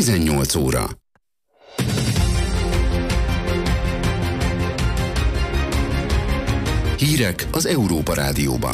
18 óra. Hírek az Európa Rádióban.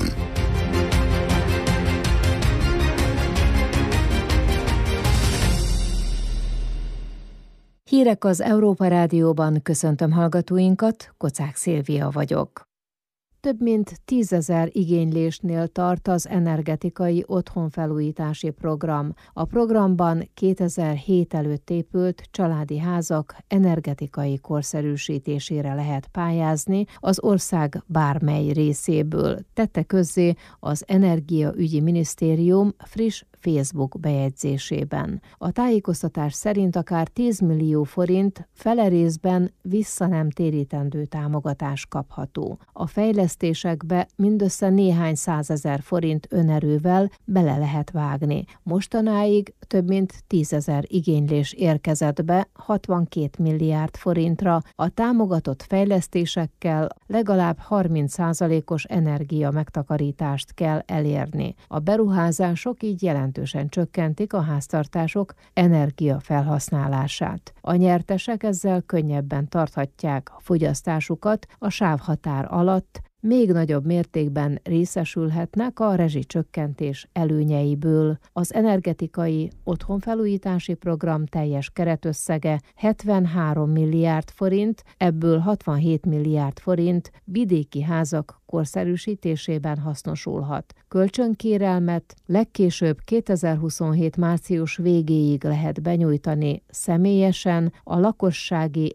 Hírek az Európa Rádióban, köszöntöm hallgatóinkat, Kocák Szilvia vagyok. Több mint 10 000 igénylésnél tart az energetikai otthonfelújítási program. A programban 2007 előtt épült családi házak energetikai korszerűsítésére lehet pályázni az ország bármely részéből, tette közzé az Energiaügyi Minisztérium friss Facebook bejegyzésében. A tájékoztatás szerint akár 10 millió forint fele részben vissza nem térítendő támogatás kapható. A fejlesztésekbe mindössze néhány 100 000 forint önerővel bele lehet vágni. Mostanáig több mint 10 000 igénylés érkezett be 62 milliárd forintra. A támogatott fejlesztésekkel legalább 30%-os energia megtakarítást kell elérni. A beruházások így jelentősen csökkentik a háztartások energiafelhasználását. A nyertesek ezzel könnyebben tarthatják a fogyasztásukat a sávhatár alatt, még nagyobb mértékben részesülhetnek a rezsicsökkentés előnyeiből. Az energetikai otthonfelújítási program teljes keretösszege 73 milliárd forint, ebből 67 milliárd forint vidéki házak korszerűsítésében hasznosulhat. Kölcsönkérelmet legkésőbb 2027 március végéig lehet benyújtani személyesen a lakossági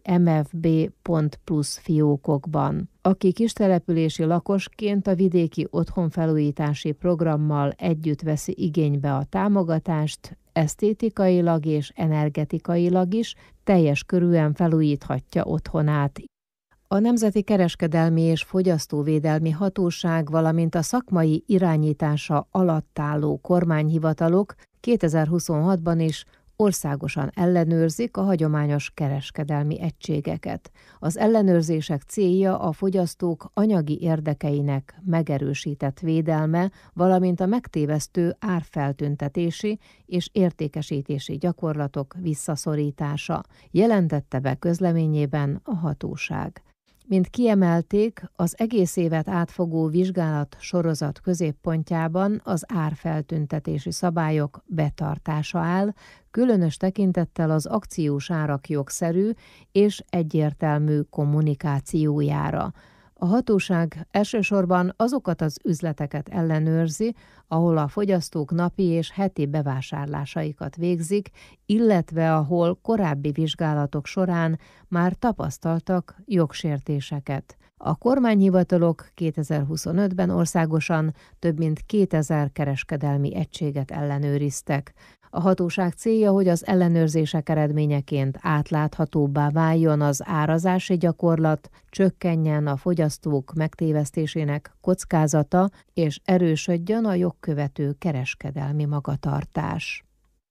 mfb.plus fiókokban. Aki kistelepülési lakosként a vidéki otthonfelújítási programmal együtt veszi igénybe a támogatást, esztétikailag és energetikailag is teljes körűen felújíthatja otthonát. A Nemzeti Kereskedelmi és Fogyasztóvédelmi Hatóság, valamint a szakmai irányítása alatt álló kormányhivatalok 2026-ban is országosan ellenőrzik a hagyományos kereskedelmi egységeket. Az ellenőrzések célja a fogyasztók anyagi érdekeinek megerősített védelme, valamint a megtévesztő árfeltüntetési és értékesítési gyakorlatok visszaszorítása, jelentette be közleményében a hatóság. Mint kiemelték, az egész évet átfogó vizsgálat sorozat középpontjában az árfeltüntetési szabályok betartása áll, különös tekintettel az akciós árak jogszerű és egyértelmű kommunikációjára. A hatóság elsősorban azokat az üzleteket ellenőrzi, ahol a fogyasztók napi és heti bevásárlásaikat végzik, illetve ahol korábbi vizsgálatok során már tapasztaltak jogsértéseket. A kormányhivatalok 2025-ben országosan több mint 2000 kereskedelmi egységet ellenőriztek. A hatóság célja, hogy az ellenőrzések eredményeként átláthatóbbá váljon az árazási gyakorlat, csökkenjen a fogyasztók megtévesztésének kockázata, és erősödjön a jogkövető kereskedelmi magatartás.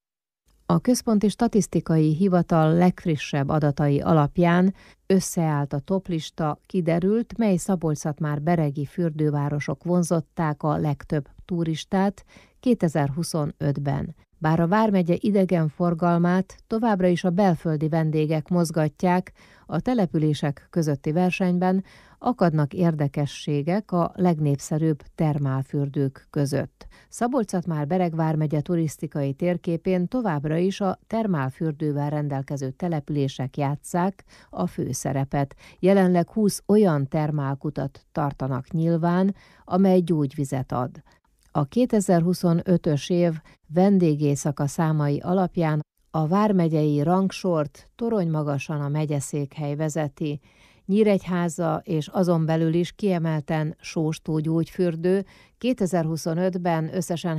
A Központi Statisztikai Hivatal legfrissebb adatai alapján összeállt a toplista, kiderült, mely Szabolcs-Szatmár-beregi fürdővárosok vonzották a legtöbb turistát 2025-ben. Bár a vármegye idegenforgalmát továbbra is a belföldi vendégek mozgatják, a települések közötti versenyben akadnak érdekességek a legnépszerűbb termálfürdők között. Szabolcs-Szatmár-Bereg vármegye turisztikai térképén továbbra is a termálfürdővel rendelkező települések játsszák a főszerepet. Jelenleg 20 olyan termálkutat tartanak nyilván, amely gyógyvizet ad. A 2025-ös év vendégészaka számai alapján a vármegyei rangsort toronymagasan a megyeszékhely vezeti. Nyíregyháza és azon belül is kiemelten Sóstó gyógyfürdő 2025-ben összesen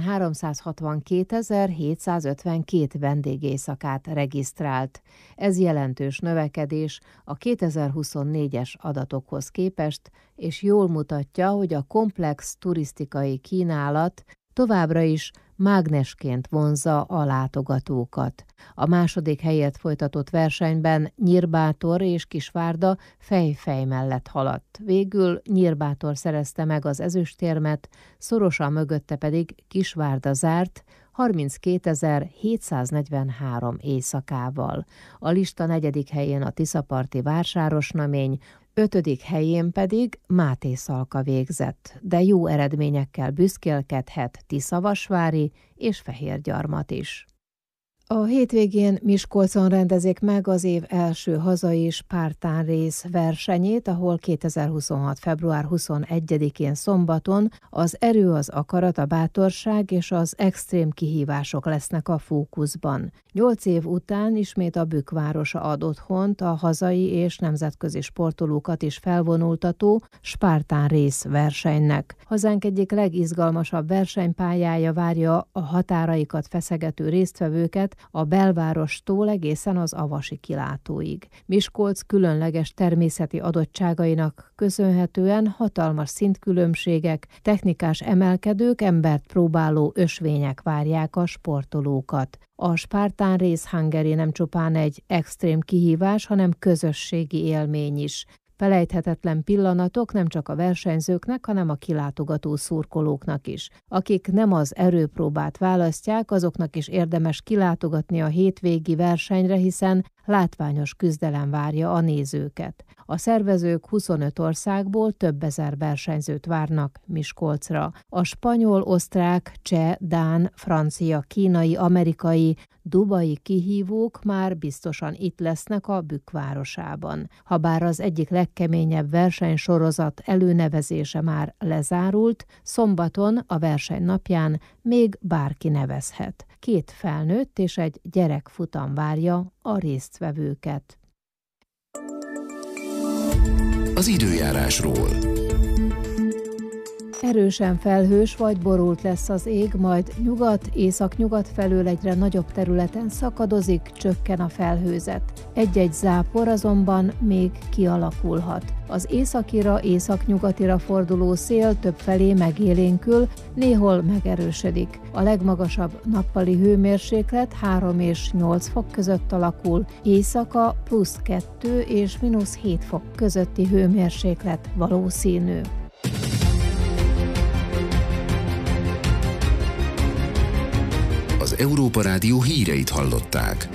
362.752 vendégészakát regisztrált. Ez jelentős növekedés a 2024-es adatokhoz képest, és jól mutatja, hogy a komplex turisztikai kínálat továbbra is mágnesként vonzza a látogatókat. A második helyet folytatott versenyben Nyírbátor és Kisvárda fej-fej mellett haladt. Végül Nyírbátor szerezte meg az ezüstérmet, szorosan mögötte pedig Kisvárda zárt 32.743 éjszakával. A lista 4. helyén a tiszaparti Vásárosnamény, 5. helyén pedig Máté Szalka végzett, de jó eredményekkel büszkélkedhet Tiszavasvári és Fehérgyarmat is. A hétvégén Miskolcon rendezik meg az év első hazai Spartan Race versenyét, ahol 2026. február 21-én szombaton az erő, az akarat, a bátorság és az extrém kihívások lesznek a fókuszban. 8 év után ismét a Bükk városa ad otthont a hazai és nemzetközi sportolókat is felvonultató Spartan Race versenynek. Hazánk egyik legizgalmasabb versenypályája várja a határaikat feszegető résztvevőket a belvárostól egészen az Avasi kilátóig. Miskolc különleges természeti adottságainak köszönhetően hatalmas szintkülönbségek, technikás emelkedők, embert próbáló ösvények várják a sportolókat. A Spartan Race Hungary nem csupán egy extrém kihívás, hanem közösségi élmény is. Felejthetetlen pillanatok nem csak a versenyzőknek, hanem a kilátogató szurkolóknak is. Akik nem az erőpróbát választják, azoknak is érdemes kilátogatni a hétvégi versenyre, hiszen látványos küzdelem várja a nézőket. A szervezők 25 országból több ezer versenyzőt várnak Miskolcra. A spanyol, osztrák, cseh, dán, francia, kínai, amerikai, dubai kihívók már biztosan itt lesznek a Bükk városában. Habár az egyik legkeményebb versenysorozat előnevezése már lezárult, szombaton a verseny napján még bárki nevezhet. 2 felnőtt és egy gyerekfutam várja a résztvevőket. Az időjárásról. Erősen felhős vagy borult lesz az ég, majd nyugat-északnyugat felől egyre nagyobb területen szakadozik, csökken a felhőzet. Egy-egy zápor azonban még kialakulhat. Az északira, északnyugatira forduló szél többfelé megélénkül, néhol megerősödik. A legmagasabb nappali hőmérséklet 3 és 8 fok között alakul, éjszaka +2 és -7 fok közötti hőmérséklet valószínű. Az Európa Rádió híreit hallották.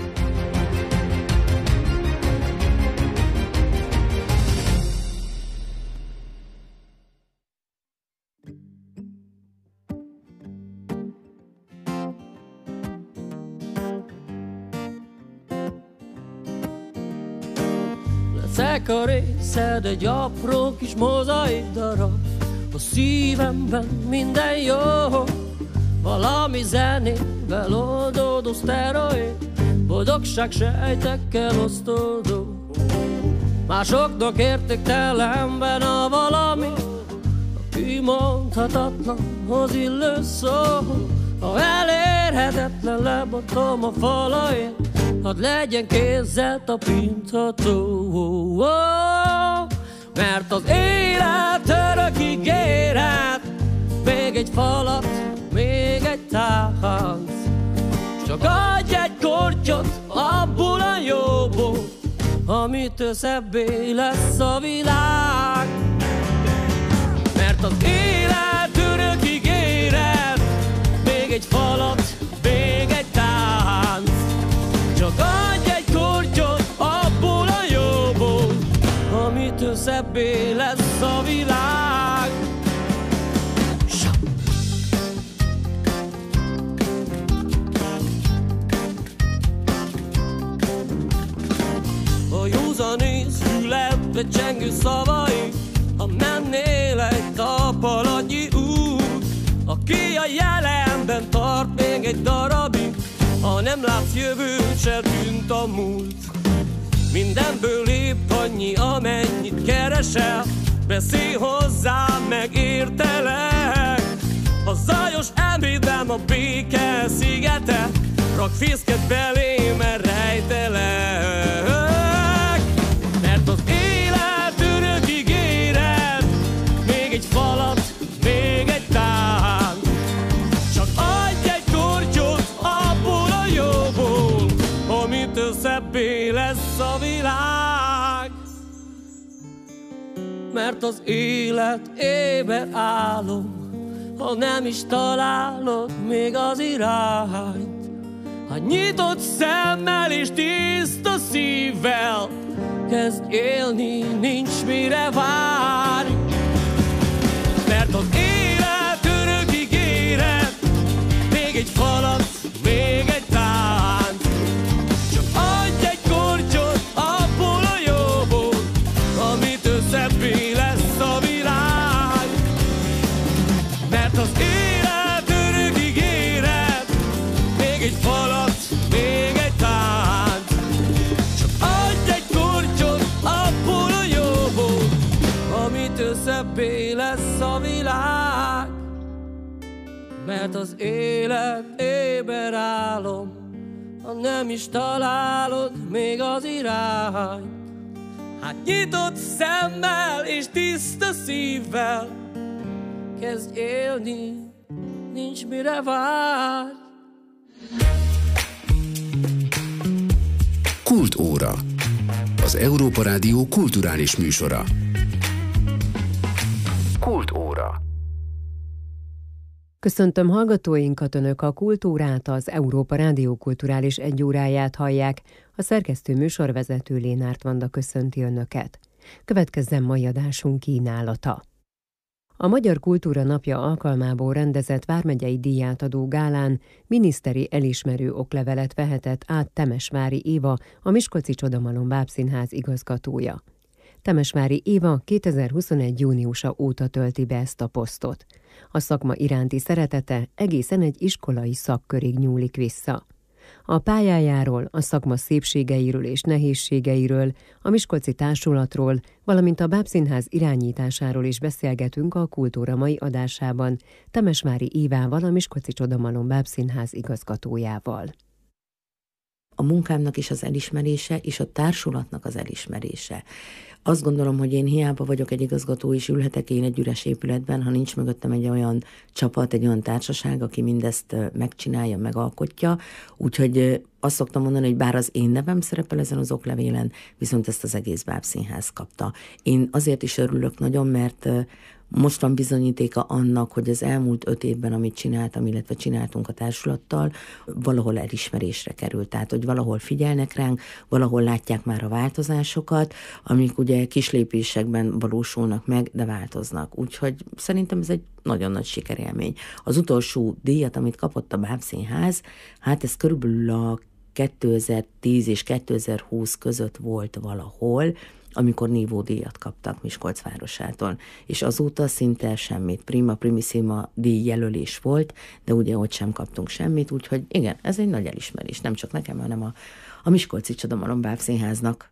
Leszek a részed egy apró kis mozaik darab, a szívemben minden jó. Valami zenével oldódó szteroid, boldogság sejtekkel osztódó. Másoknak értéktelenben a valami, a kimondhatatlanhoz illő szó. Ha elérhetetlen lebontom a falain, hadd legyen kézzel tapintható. Mert az élet örök ígéret, még egy falat, még egy tánc. Csak adj egy kortyot abból a jóból, amitől szebbé lesz a világ. Mert az élet örök ígéret, még egy falat, még egy tánc. Csak adj egy kortyot abból a jóból, amitől szebbé lesz a világ. Józanész fületbe csengő szavai, ha mennél egy tappalatnyi út, aki a jelenben tart még egy darabig, ha nem látsz jövőt, se tűnt a múlt. Mindenből épp annyi, amennyit keresel, beszélj hozzám, megértelek. A zajos ebédem a béke szigete, rak fészket belém, mert rejtelek. Mert az élet örök ígéret, még egy falat, még egy tánc. Csak adj egy kortyot abból a jóból, amitől szebbé lesz a világ. Mert az élet éber álom, ha nem is találod még az irányt. Ha nyitott szemmel és tiszta szívvel kezd élni, nincs mire várj. Mert az élet örök ígéret, még egy falat, még egy tánc. Csak adj egy kortyot abból a jóból, amitől szebbé lesz a világ. Mert az élet örök ígéret, még egy falat, még egy tánc. Csak adj egy kortyot abból a jóból, amitől szebbé lesz a világ. Mert az élet éber álom, ha nem is találod még az irányt. Hát nyitott szemmel és tiszta szívvel kezd élni, nincs mire várj. Kultóra. Az Európa Rádió kulturális műsora. Kultóra. Köszöntöm hallgatóinkat, Önök a Kultúrát, az Európa Rádió kulturális egyóráját hallják. A szerkesztő műsorvezető Lénárt Vanda köszönti Önöket. Következzen mai adásunk kínálata. A Magyar Kultúra Napja alkalmából rendezett vármegyei díjátadó gálán miniszteri elismerő oklevelet vehetett át Temesvári Éva, a Miskolci Csodamalom Bábszínház igazgatója. Temesvári Éva 2021. júniusa óta tölti be ezt a posztot. A szakma iránti szeretete egészen egy iskolai szakkörig nyúlik vissza. A pályájáról, a szakma szépségeiről és nehézségeiről, a Miskolci Társulatról, valamint a Bábszínház irányításáról is beszélgetünk a Kultúra mai adásában Temesvári Évával, a Miskolci Csodamalom Bábszínház igazgatójával. A munkámnak is az elismerése, és a társulatnak az elismerése. Azt gondolom, hogy én hiába vagyok egy igazgató, és ülhetek én egy üres épületben, ha nincs mögöttem egy olyan csapat, egy olyan társaság, aki mindezt megcsinálja, megalkotja. Úgyhogy azt szoktam mondani, hogy bár az én nevem szerepel ezen az oklevélen, viszont ezt az egész Bábszínház kapta. Én azért is örülök nagyon, mert most van bizonyítéka annak, hogy az elmúlt 5 évben, amit csináltam, illetve csináltunk a társulattal, valahol elismerésre került. Tehát, hogy valahol figyelnek ránk, valahol látják már a változásokat, amik ugye kislépésekben valósulnak meg, de változnak. Úgyhogy szerintem ez egy nagyon nagy sikerélmény. Az utolsó díjat, amit kapott a Bábszínház, hát ez körülbelül a 2010 és 2020 között volt valahol, amikor nívódíjat kaptak Miskolc városától. És azóta szinte semmit. Prima primissima díjjelölés volt, de ugye ott sem kaptunk semmit, úgyhogy igen, ez egy nagy elismerés, nem csak nekem, hanem a Miskolci Csodamalom Bábszínháznak.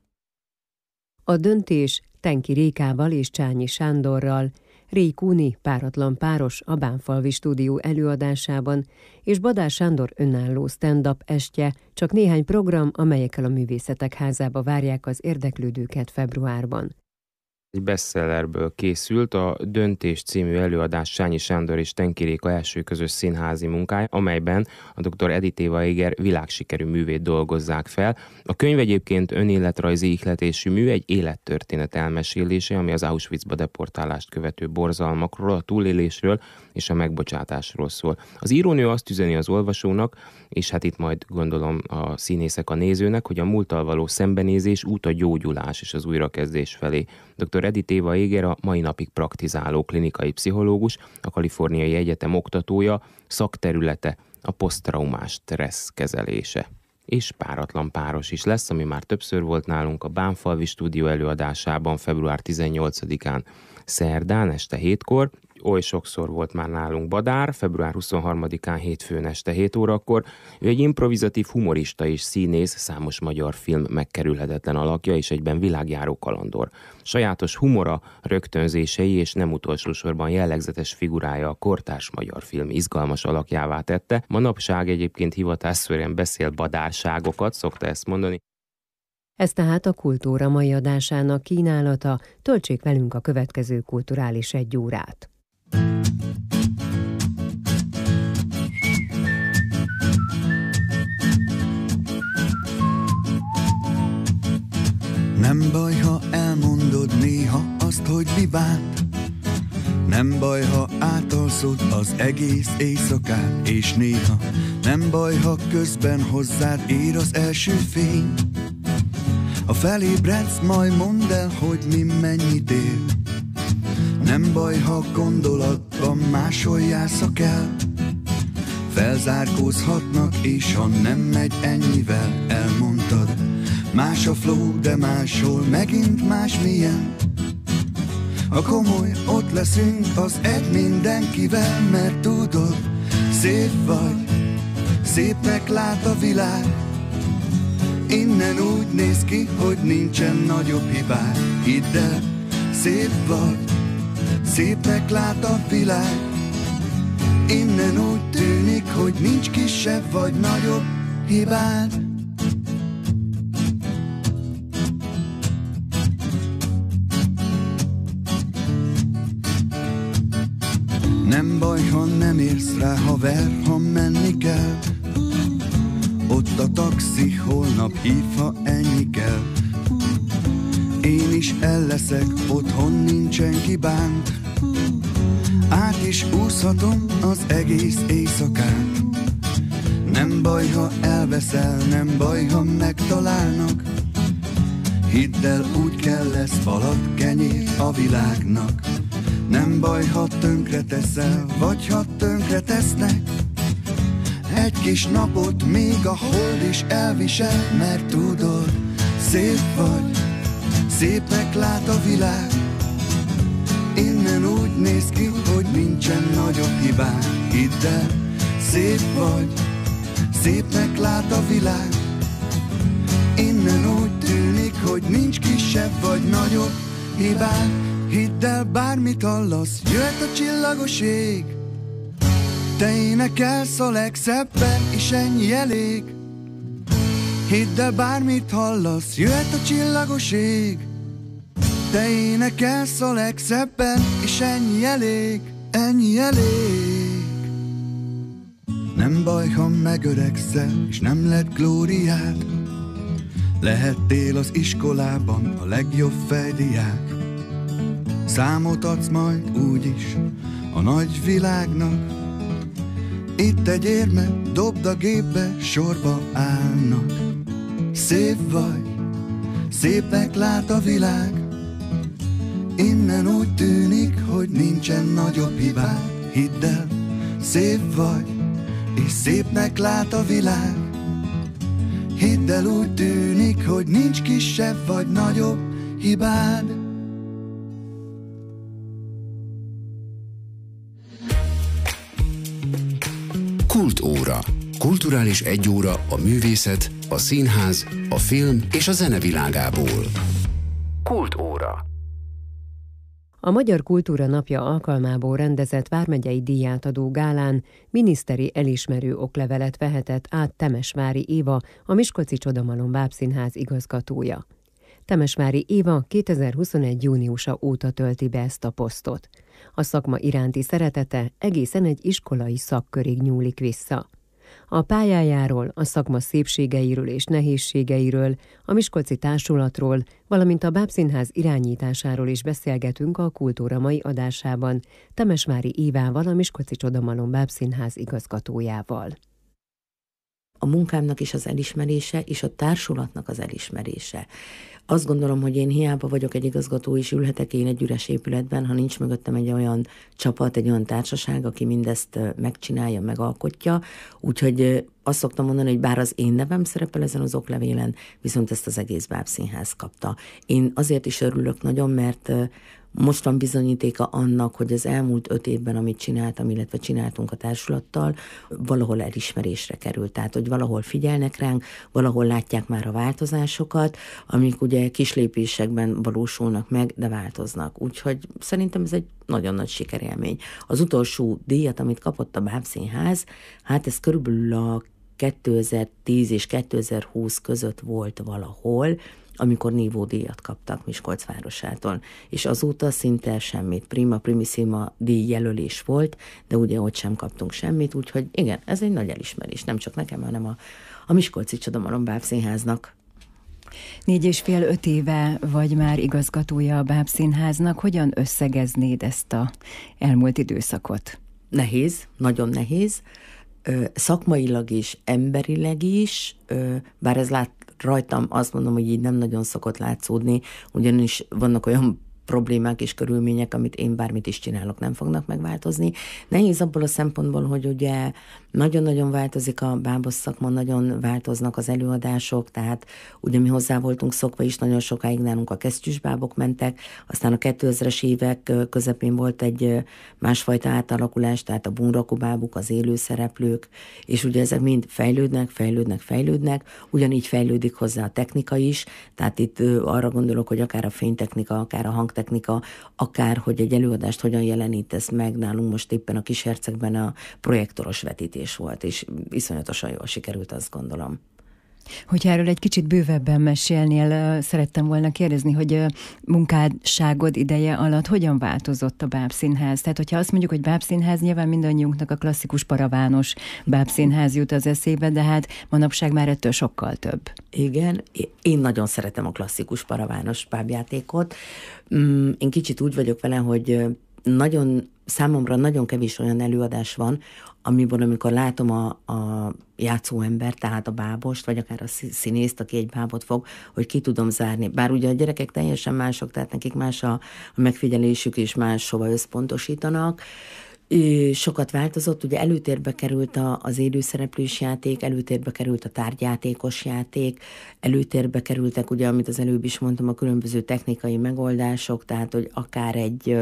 A döntés Tenki Rékával és Csányi Sándorral, Réj Kúni páratlan páros a Bánfalvi stúdió előadásában, és Badár Sándor önálló stand-up estje, csak néhány program, amelyekkel a Művészetek Házába várják az érdeklődőket februárban. Egy bestsellerből készült a Döntés című előadás Csányi Sándor és Tenki Réka első közös színházi munkája, amelyben a dr. Edith Éva Eger világsikerű művét dolgozzák fel. A könyv egyébként önéletrajzi ihletésű mű, egy élettörténet elmesélése, ami az Auschwitzba deportálást követő borzalmakról, a túlélésről és a megbocsátásról szól. Az írónő azt üzeni az olvasónak, és hát itt majd gondolom a színészek a nézőnek, hogy a múlttal való szembenézés út a gyógyulás és az újrakezdés felé. Dr. Edith Éva Eger a mai napig praktizáló klinikai pszichológus, a Kaliforniai Egyetem oktatója, szakterülete a poszttraumás stressz kezelése. És páratlan páros is lesz, ami már többször volt nálunk a Bánfalvi stúdió előadásában február 18-án szerdán este 7-kor, oly sokszor volt már nálunk Badár, február 23-án hétfőn este 7 órakor. Ő egy improvizatív humorista és színész, számos magyar film megkerülhetetlen alakja és egyben világjáró kalandor. Sajátos humora, rögtönzései és nem utolsó sorban jellegzetes figurája a kortárs magyar film izgalmas alakjává tette. Manapság egyébként hivatásszerűen beszél badárságokat, szokta ezt mondani. Ez tehát a Kultúra mai adásának kínálata, töltsék velünk a következő kulturális egyórát. Nem baj, ha elmondod néha azt, hogy mi bánt. Nem baj, ha átalszod az egész éjszakán, és néha nem baj, ha közben hozzád ér az első fény. Ha felébredsz, majd mondd el, hogy mi mennyit ér. Nem baj, ha gondolatban máshol jársz, ha kell. Felzárkózhatnak, és ha nem megy ennyivel, elmondtad. Más a flow, de máshol megint más milyen. Ha komoly, ott leszünk az egy mindenkivel, mert tudod, szép vagy, szépnek lát a világ. Innen úgy néz ki, hogy nincsen nagyobb hibád. Hidd el, szép vagy, szépnek lát a világ. Innen úgy tűnik, hogy nincs kisebb vagy nagyobb hibád. Nem baj, ha nem érsz rá, haver, ha menni kell. Ott a taxi, holnap hív, ha ennyi kell. Én is el leszek, otthon nincsen kibánt. Át is úszhatom az egész éjszakát. Nem baj, ha elveszel, nem baj, ha megtalálnak. Hidd el, úgy kell lesz falat, kenyér a világnak. Nem baj, ha tönkre teszel, vagy ha tönkre tesznek. Egy kis napot még a hold is elvisel, mert tudod, szép vagy, szépnek lát a világ. Innen úgy néz ki, hogy nincsen nagyobb hibád. Hidd el, szép vagy, szépnek lát a világ. Innen úgy tűnik, hogy nincs kisebb vagy nagyobb hibád. Hidd el, bármit hallasz, jöhet a csillagos ég. Te énekelsz a legszebben, és ennyi elég. Hidd el, bármit hallasz, jöhet a csillagos ég. Te énekelsz a legszebben, és ennyi elég, ennyi elég. Nem baj, ha megöregszel, és nem lett glóriád. Lehettél az iskolában a legjobb fejdiák. Számot adsz majd úgyis a nagy világnak. Itt egy érme, dobd a gépbe, sorba állnak. Szép vagy, szépnek lát a világ. Innen úgy tűnik, hogy nincsen nagyobb hibád. Hidd el, szép vagy, és szépnek lát a világ. Hidd el, úgy tűnik, hogy nincs kisebb vagy nagyobb hibád. Kultóra. Kulturális egyóra a művészet, a színház, a film és a zene világából. Kultóra. A Magyar Kultúra Napja alkalmából rendezett vármegyei díjátadó gálán miniszteri elismerő oklevelet vehetett át Temesvári Éva, a Miskolci Csodamalom Bábszínház igazgatója. Temesvári Éva 2021. júniusa óta tölti be ezt a posztot. A szakma iránti szeretete egészen egy iskolai szakkörig nyúlik vissza. A pályájáról, a szakma szépségeiről és nehézségeiről, a Miskolci Társulatról, valamint a Bábszínház irányításáról is beszélgetünk a Kultúra mai adásában Temesvári Évával, a Miskolci Csodamalom Bábszínház igazgatójával. A munkámnak is az elismerése, és a társulatnak az elismerése. Azt gondolom, hogy én hiába vagyok egy igazgató, és ülhetek én egy üres épületben, ha nincs mögöttem egy olyan csapat, egy olyan társaság, aki mindezt megcsinálja, megalkotja. Úgyhogy azt szoktam mondani, hogy bár az én nevem szerepel ezen az oklevélen, viszont ezt az egész Bábszínház kapta. Én azért is örülök nagyon, mert most van bizonyítéka annak, hogy az elmúlt 5 évben, amit csináltam, illetve csináltunk a társulattal, valahol elismerésre került. Tehát, hogy valahol figyelnek ránk, valahol látják már a változásokat, amik ugye kis lépésekben valósulnak meg, de változnak. Úgyhogy szerintem ez egy nagyon nagy sikerélmény. Az utolsó díjat, amit kapott a Bábszínház, hát ez körülbelül a 2010 és 2020 között volt valahol, amikor nívódíjat kaptak Miskolc városától. És azóta szinte semmit. Prima primissima díjjelölés volt, de ugye ott sem kaptunk semmit, úgyhogy igen, ez egy nagy elismerés. Nem csak nekem, hanem a Miskolci Csodamalom Bábszínháznak. 4,5-5 éve vagy már igazgatója a Bábszínháznak. Hogyan összegeznéd ezt a elmúlt időszakot? Nehéz, nagyon nehéz. Szakmailag is, emberileg is, bár ez rajtam azt mondom, hogy így nem nagyon szokott látszódni, ugyanis vannak olyan problémák és körülmények, amit én bármit is csinálok, nem fognak megváltozni. Nehéz abból a szempontból, hogy ugye nagyon-nagyon változik a bábos szakma, nagyon változnak az előadások, tehát ugye mi hozzá voltunk szokva is, nagyon sokáig nálunk a kesztyűs bábok mentek, aztán a 2000-es évek közepén volt egy másfajta átalakulás, tehát a bunrakó bábuk, az élő szereplők, és ugye ezek mind fejlődnek, ugyanígy fejlődik hozzá a technika is, tehát itt arra gondolok, hogy akár a fénytechnika, akár a hangtechnika, akár hogy egy előadást hogyan jelenítesz meg, nálunk most éppen a Kishercegben a projektoros vetítés volt, és iszonyatosan jól sikerült, azt gondolom. Hogyha erről egy kicsit bővebben mesélnél, szerettem volna kérdezni, hogy munkásságod ideje alatt hogyan változott a Bábszínház? Tehát, hogyha azt mondjuk, hogy Bábszínház, nyilván mindannyiunknak a klasszikus paravános Bábszínház jut az eszébe, de hát manapság már ettől sokkal több. Igen, én nagyon szeretem a klasszikus paravános bábjátékot. Én kicsit úgy vagyok vele, hogy számomra nagyon kevés olyan előadás van, amiből amikor látom a játszóember, tehát a bábost, vagy akár a színészt, aki egy bábot fog, hogy ki tudom zárni. Bár ugye a gyerekek teljesen mások, tehát nekik más a megfigyelésük, és máshova összpontosítanak. Sokat változott, ugye előtérbe került az élőszereplős játék, előtérbe került a tárgyjátékos játék, előtérbe kerültek, ugye, amit az előbb is mondtam, a különböző technikai megoldások, tehát, hogy akár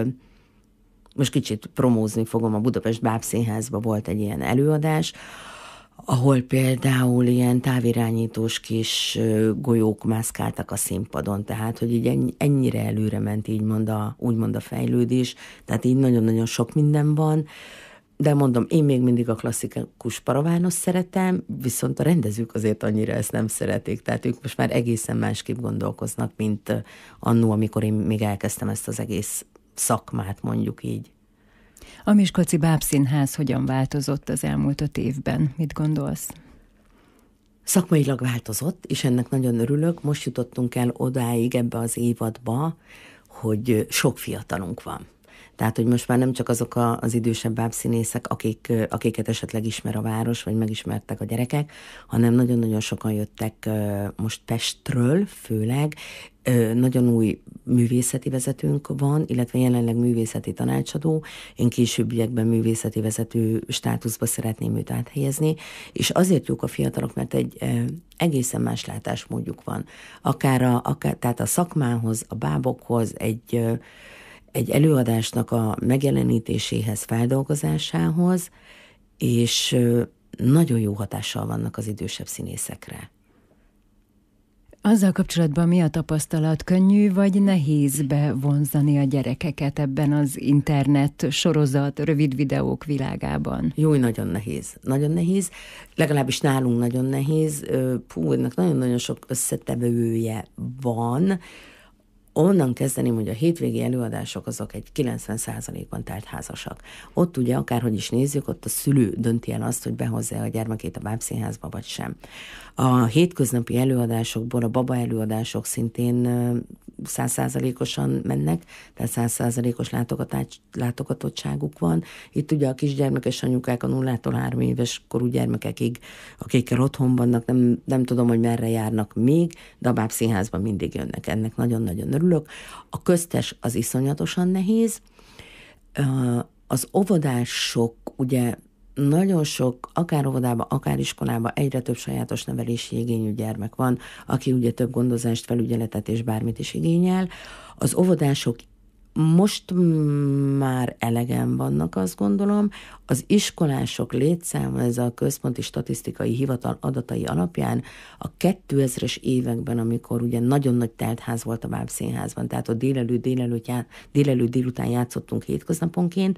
most kicsit promózni fogom, a Budapest Bábszínházban volt egy ilyen előadás, ahol például ilyen távirányítós kis golyók mászkáltak a színpadon, tehát, hogy így ennyire előre ment úgymond a fejlődés, tehát így nagyon-nagyon sok minden van, de mondom, én még mindig a klasszikus paravános szeretem, viszont a rendezők azért annyira ezt nem szeretik, tehát ők most már egészen másképp gondolkoznak, mint annó, amikor én még elkezdtem ezt az egész szakmát, mondjuk így. A Miskolci Bábszínház hogyan változott az elmúlt 5 évben? Mit gondolsz? Szakmailag változott, és ennek nagyon örülök. Most jutottunk el odáig ebbe az évadba, hogy sok fiatalunk van. Tehát, hogy most már nem csak azok az idősebb bábszínészek, akiket esetleg ismer a város, vagy megismertek a gyerekek, hanem nagyon-nagyon sokan jöttek most Pestről főleg. Nagyon új művészeti vezetőnk van, illetve jelenleg művészeti tanácsadó. Én későbbiekben művészeti vezető státuszba szeretném őt áthelyezni, és azért jók a fiatalok, mert egy egészen más látásmódjuk van. Tehát a szakmához, a bábokhoz, egy előadásnak a megjelenítéséhez, feldolgozásához, és nagyon jó hatással vannak az idősebb színészekre. Azzal kapcsolatban mi a tapasztalat? Könnyű vagy nehéz bevonzani a gyerekeket ebben az internet sorozat, rövid videók világában? Jó, nagyon nehéz. Nagyon nehéz. Legalábbis nálunk nagyon nehéz. Ennek nagyon-nagyon sok összetevője van. Onnan kezdeném, hogy a hétvégi előadások azok egy 90%-ban teltházasak. Ott ugye akárhogy is nézzük, ott a szülő dönti el azt, hogy behozza a gyermekét a bábszínházba, vagy sem. A hétköznapi előadásokból a baba előadások szintén 100%-osan mennek, tehát 100%-os látogatottságuk van. Itt ugye a kisgyermekes anyukák a 0-tól 3 éves korú gyermekekig, akikkel otthon vannak, nem tudom, hogy merre járnak még, de a bábszínházban mindig jönnek. Ennek nagyon-nagyon örülök. A köztes az iszonyatosan nehéz. Az óvodások ugye nagyon sok, akár óvodában, akár iskolában egyre több sajátos nevelési igényű gyermek van, aki ugye több gondozást, felügyeletet és bármit is igényel. Az óvodások most már elegen vannak, azt gondolom. Az iskolások létszáma, ez a Központi Statisztikai Hivatal adatai alapján a 2000-es években, amikor ugye nagyon nagy teltház volt a Bábszínházban, tehát ott délután játszottunk hétköznaponként,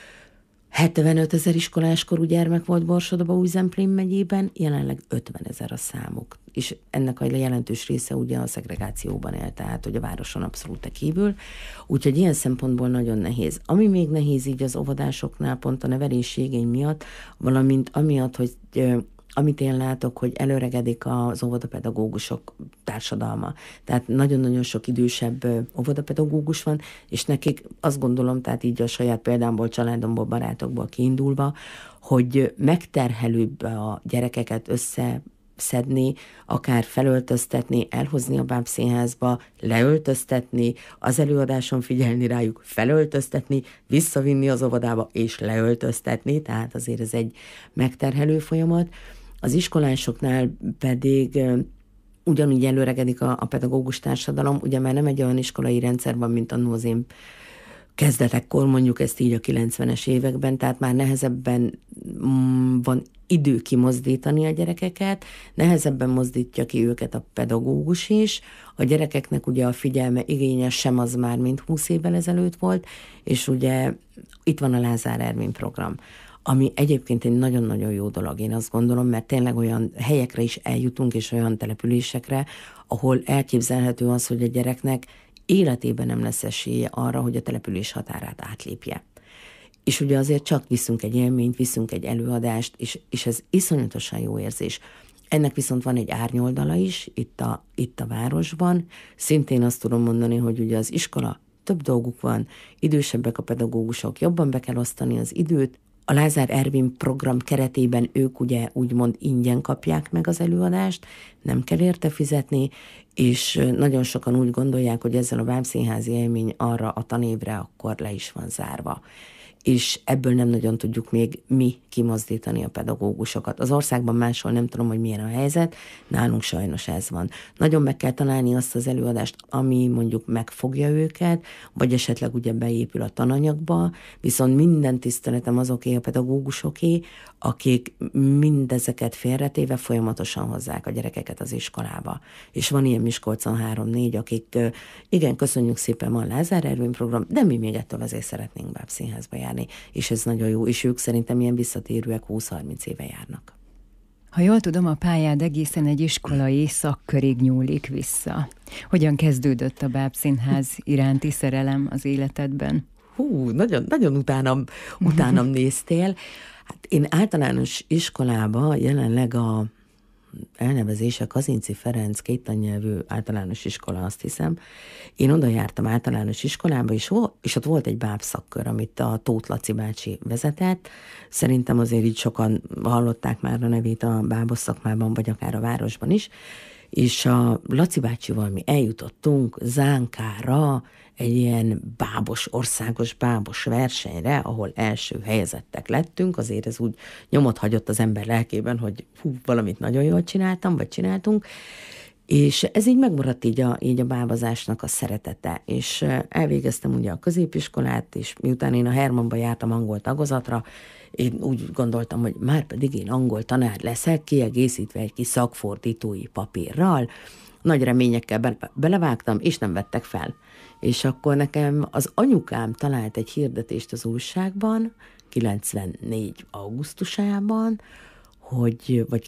75 000 iskoláskorú gyermek volt Borsod-Abaúj-Zemplén megyében, jelenleg 50 000 a számuk. És ennek a jelentős része ugye a szegregációban él, tehát hogy a városon abszolút kívül. Úgyhogy ilyen szempontból nagyon nehéz. Ami még nehéz így az óvodásoknál, pont a nevelési igény miatt, valamint amiatt, hogy amit én látok, hogy előregedik az óvodapedagógusok társadalma. Tehát nagyon-nagyon sok idősebb óvodapedagógus van, és nekik azt gondolom, tehát így a saját példámból, családomból, barátokból kiindulva, hogy megterhelőbb a gyerekeket összeszedni, akár felöltöztetni, elhozni a bábszínházba, leöltöztetni, az előadáson figyelni rájuk, felöltöztetni, visszavinni az óvodába és leöltöztetni, tehát azért ez egy megterhelő folyamat. Az iskolásoknál pedig ugyanúgy előregedik a pedagógus társadalom, ugye már nem egy olyan iskolai rendszer van, mint annó az én kezdetekkor, mondjuk ezt így a 90-es években, tehát már nehezebben van idő kimozdítani a gyerekeket, nehezebben mozdítja ki őket a pedagógus is, a gyerekeknek ugye a figyelme igénye sem az már, mint 20 évvel ezelőtt volt, és ugye itt van a Lázár Ervin program, ami egyébként egy nagyon-nagyon jó dolog, én azt gondolom, mert tényleg olyan helyekre is eljutunk, és olyan településekre, ahol elképzelhető az, hogy a gyereknek életében nem lesz esélye arra, hogy a település határát átlépje. És ugye azért csak viszünk egy élményt, viszünk egy előadást, és ez iszonyatosan jó érzés. Ennek viszont van egy árnyoldala is, itt a városban. Szintén azt tudom mondani, hogy ugye az iskola több dolguk van, idősebbek a pedagógusok, jobban be kell osztani az időt. A Lázár Ervin program keretében ők ugye úgymond ingyen kapják meg az előadást, nem kell érte fizetni, és nagyon sokan úgy gondolják, hogy ezzel a bábszínházi élmény arra a tanévre akkor le is van zárva. És ebből nem nagyon tudjuk még mi kimozdítani a pedagógusokat. Az országban máshol nem tudom, hogy milyen a helyzet, nálunk sajnos ez van. Nagyon meg kell találni azt az előadást, ami mondjuk megfogja őket, vagy esetleg ugye beépül a tananyagba, viszont minden tiszteletem azoké a pedagógusoké, akik mindezeket félretéve folyamatosan hozzák a gyerekeket az iskolába. És van ilyen Miskolcon 3-4, akik igen, köszönjük szépen, van Lázár Ervin program, de mi még ettől azért szeretnénk bábszínházba járni, és ez nagyon jó, és ők szerintem ilyen visszatérőek 20-30 éve járnak. Ha jól tudom, a pályád egészen egy iskolai szakkörig nyúlik vissza. Hogyan kezdődött a bábszínház iránti szerelem az életedben? Nagyon, nagyon utánam néztél. Hát én általános iskolába jelenleg a elnevezése Kazinczy Ferenc kéttannyelvű általános iskola, azt hiszem. Én oda jártam általános iskolába, és ott volt egy bábszakkör, amit a Tóth Laci bácsi vezetett. Szerintem azért így sokan hallották már a nevét a bábos szakmában, vagy akár a városban is. És a Laci bácsival mi eljutottunk Zánkára, egy ilyen országos bábos versenyre, ahol első helyezettek lettünk, azért ez úgy nyomot hagyott az ember lelkében, hogy valamit nagyon jól csináltunk, és ez így megmaradt így a bábazásnak a szeretete, és elvégeztem ugye a középiskolát, és miután én a Hermannba jártam angol tagozatra, én úgy gondoltam, hogy már pedig én angol tanár leszek, kiegészítve egy kis szakfordítói papírral, nagy reményekkel belevágtam, és nem vettek fel. És akkor nekem az anyukám talált egy hirdetést az újságban, 94 augusztusában, vagy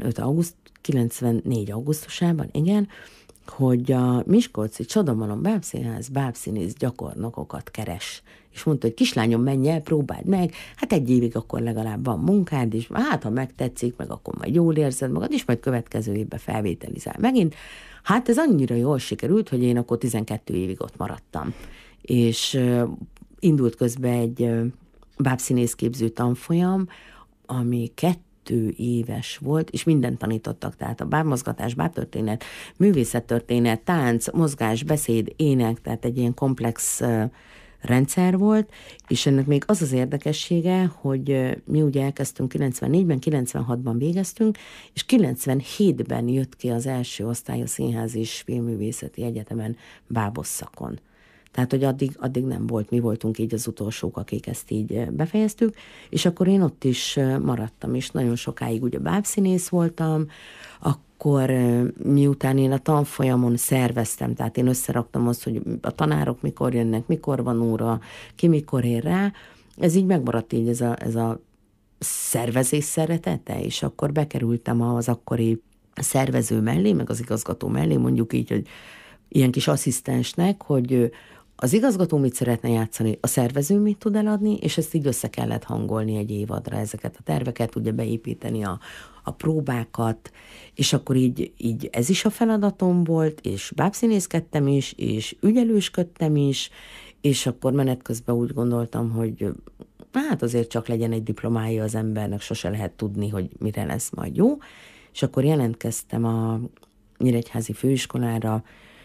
94 augusztusában, igen, hogy a miskolci Csodamalom Bábszínház bábszínész gyakornokokat keres. És mondta, hogy kislányom, menj el, próbáld meg, hát 1 évig akkor legalább van munkád, és hát ha megtetszik, meg akkor majd jól érzed magad, és majd következő évben felvételizál megint. Hát ez annyira jól sikerült, hogy én akkor 12 évig ott maradtam. És indult közben egy bábszínészképző tanfolyam, ami 2 éves volt, és mindent tanítottak, tehát a bábmozgatás, bábtörténet, művészettörténet, tánc, mozgás, beszéd, ének, tehát egy ilyen komplex rendszer volt, és ennek még az az érdekessége, hogy mi ugye elkezdtünk 94-ben, 96-ban végeztünk, és 97-ben jött ki az első osztály a Színház és Filmművészeti Egyetemen bábos szakon. Tehát, hogy addig nem volt, mi voltunk így az utolsók, akik ezt így befejeztük, és akkor én ott is maradtam, és nagyon sokáig ugye bábszínész voltam, akkor miután én a tanfolyamon szerveztem, tehát én összeraktam azt, hogy a tanárok mikor jönnek, mikor van óra, ki mikor ér rá, ez így megmaradt így ez a szervezés szeretete, és akkor bekerültem az akkori szervező mellé, meg az igazgató mellé, mondjuk így, hogy ilyen kis asszisztensnek, hogy az igazgató mit szeretne játszani, a szervező mit tud eladni, és ezt így össze kellett hangolni egy évadra, ezeket a terveket, ugye beépíteni a próbákat, és akkor így ez is a feladatom volt, és bábszínészkedtem is, és ügyelősködtem is, és akkor menet közben úgy gondoltam, hogy hát azért csak legyen egy diplomája az embernek, sose lehet tudni, hogy mire lesz majd jó, és akkor jelentkeztem a Nyíregyházi Főiskolára,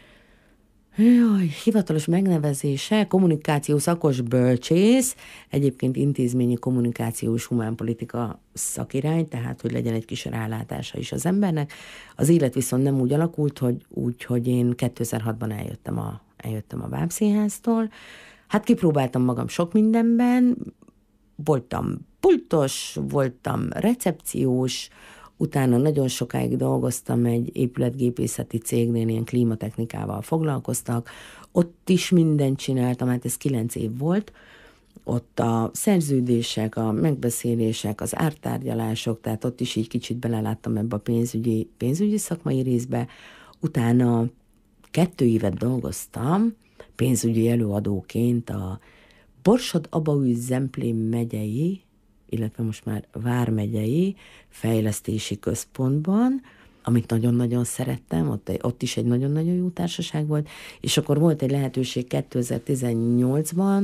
hivatalos megnevezése, kommunikáció szakos bölcsész, egyébként intézményi kommunikációs humánpolitika szakirány, tehát hogy legyen egy kis rálátása is az embernek. Az élet viszont nem úgy alakult, hogy én 2006-ban eljöttem a Bábszínháztól. Hát kipróbáltam magam sok mindenben, voltam pultos, voltam recepciós, utána nagyon sokáig dolgoztam egy épületgépészeti cégnél, ilyen klímatechnikával foglalkoztak, ott is mindent csináltam, hát ez 9 év volt, ott a szerződések, a megbeszélések, az ártárgyalások, tehát ott is így kicsit beleláttam ebbe a pénzügyi szakmai részbe, utána 2 évet dolgoztam pénzügyi előadóként a Borsod-Abaúj-Zemplén megyei, illetve most már Vármegyei fejlesztési központban, amit nagyon-nagyon szerettem, ott is egy nagyon-nagyon jó társaság volt, és akkor volt egy lehetőség 2018-ban,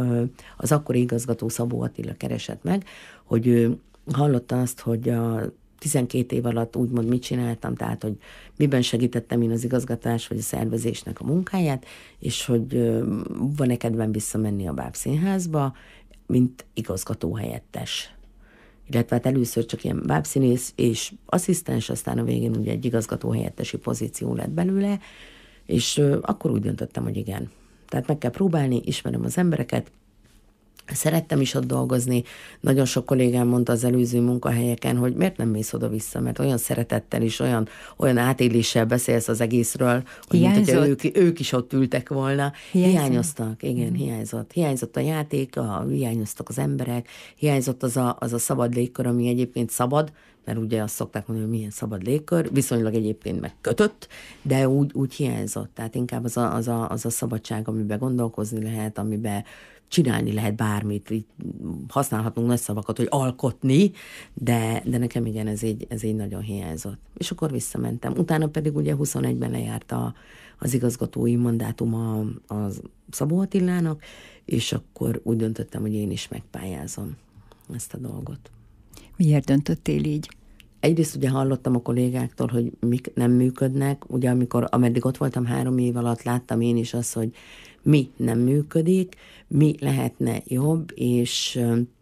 az akkori igazgató Szabó Attila keresett meg, hogy ő hallotta azt, hogy a 12 év alatt úgymond mit csináltam, tehát hogy miben segítettem én az igazgatás vagy a szervezésnek a munkáját, és hogy van-e kedvem visszamenni a Bábszínházba, mint igazgatóhelyettes. Illetve hát először csak ilyen bábszínész és asszisztens, aztán a végén ugye egy igazgatóhelyettesi pozíció lett belőle, és akkor úgy döntöttem, hogy igen. Tehát meg kell próbálni, ismerem az embereket, szerettem is ott dolgozni. Nagyon sok kollégám mondta az előző munkahelyeken, hogy miért nem mész oda-vissza, mert olyan szeretettel és olyan átéléssel beszélsz az egészről, hogy mint, hogy ők is ott ültek volna. Hiányoztak, igen, hiányzott. Hiányzott a játék, hiányoztak az emberek, hiányzott az a szabad légkör, ami egyébként szabad, mert ugye azt szokták mondani, hogy milyen szabad légkör, viszonylag egyébként meg kötött, de úgy hiányzott. Tehát inkább az a szabadság, amiben gondolkozni lehet, amiben csinálni lehet bármit, így használhatunk nagy szavakat, hogy alkotni, de nekem igen, ez így nagyon hiányzott. És akkor visszamentem. Utána pedig ugye 21-ben lejárt az igazgatói mandátum a Szabó Attilának, és akkor úgy döntöttem, hogy én is megpályázom ezt a dolgot. Miért döntöttél így? Egyrészt ugye hallottam a kollégáktól, hogy mik nem működnek, ugye ameddig ott voltam 3 év alatt, láttam én is azt, hogy mi nem működik, mi lehetne jobb, és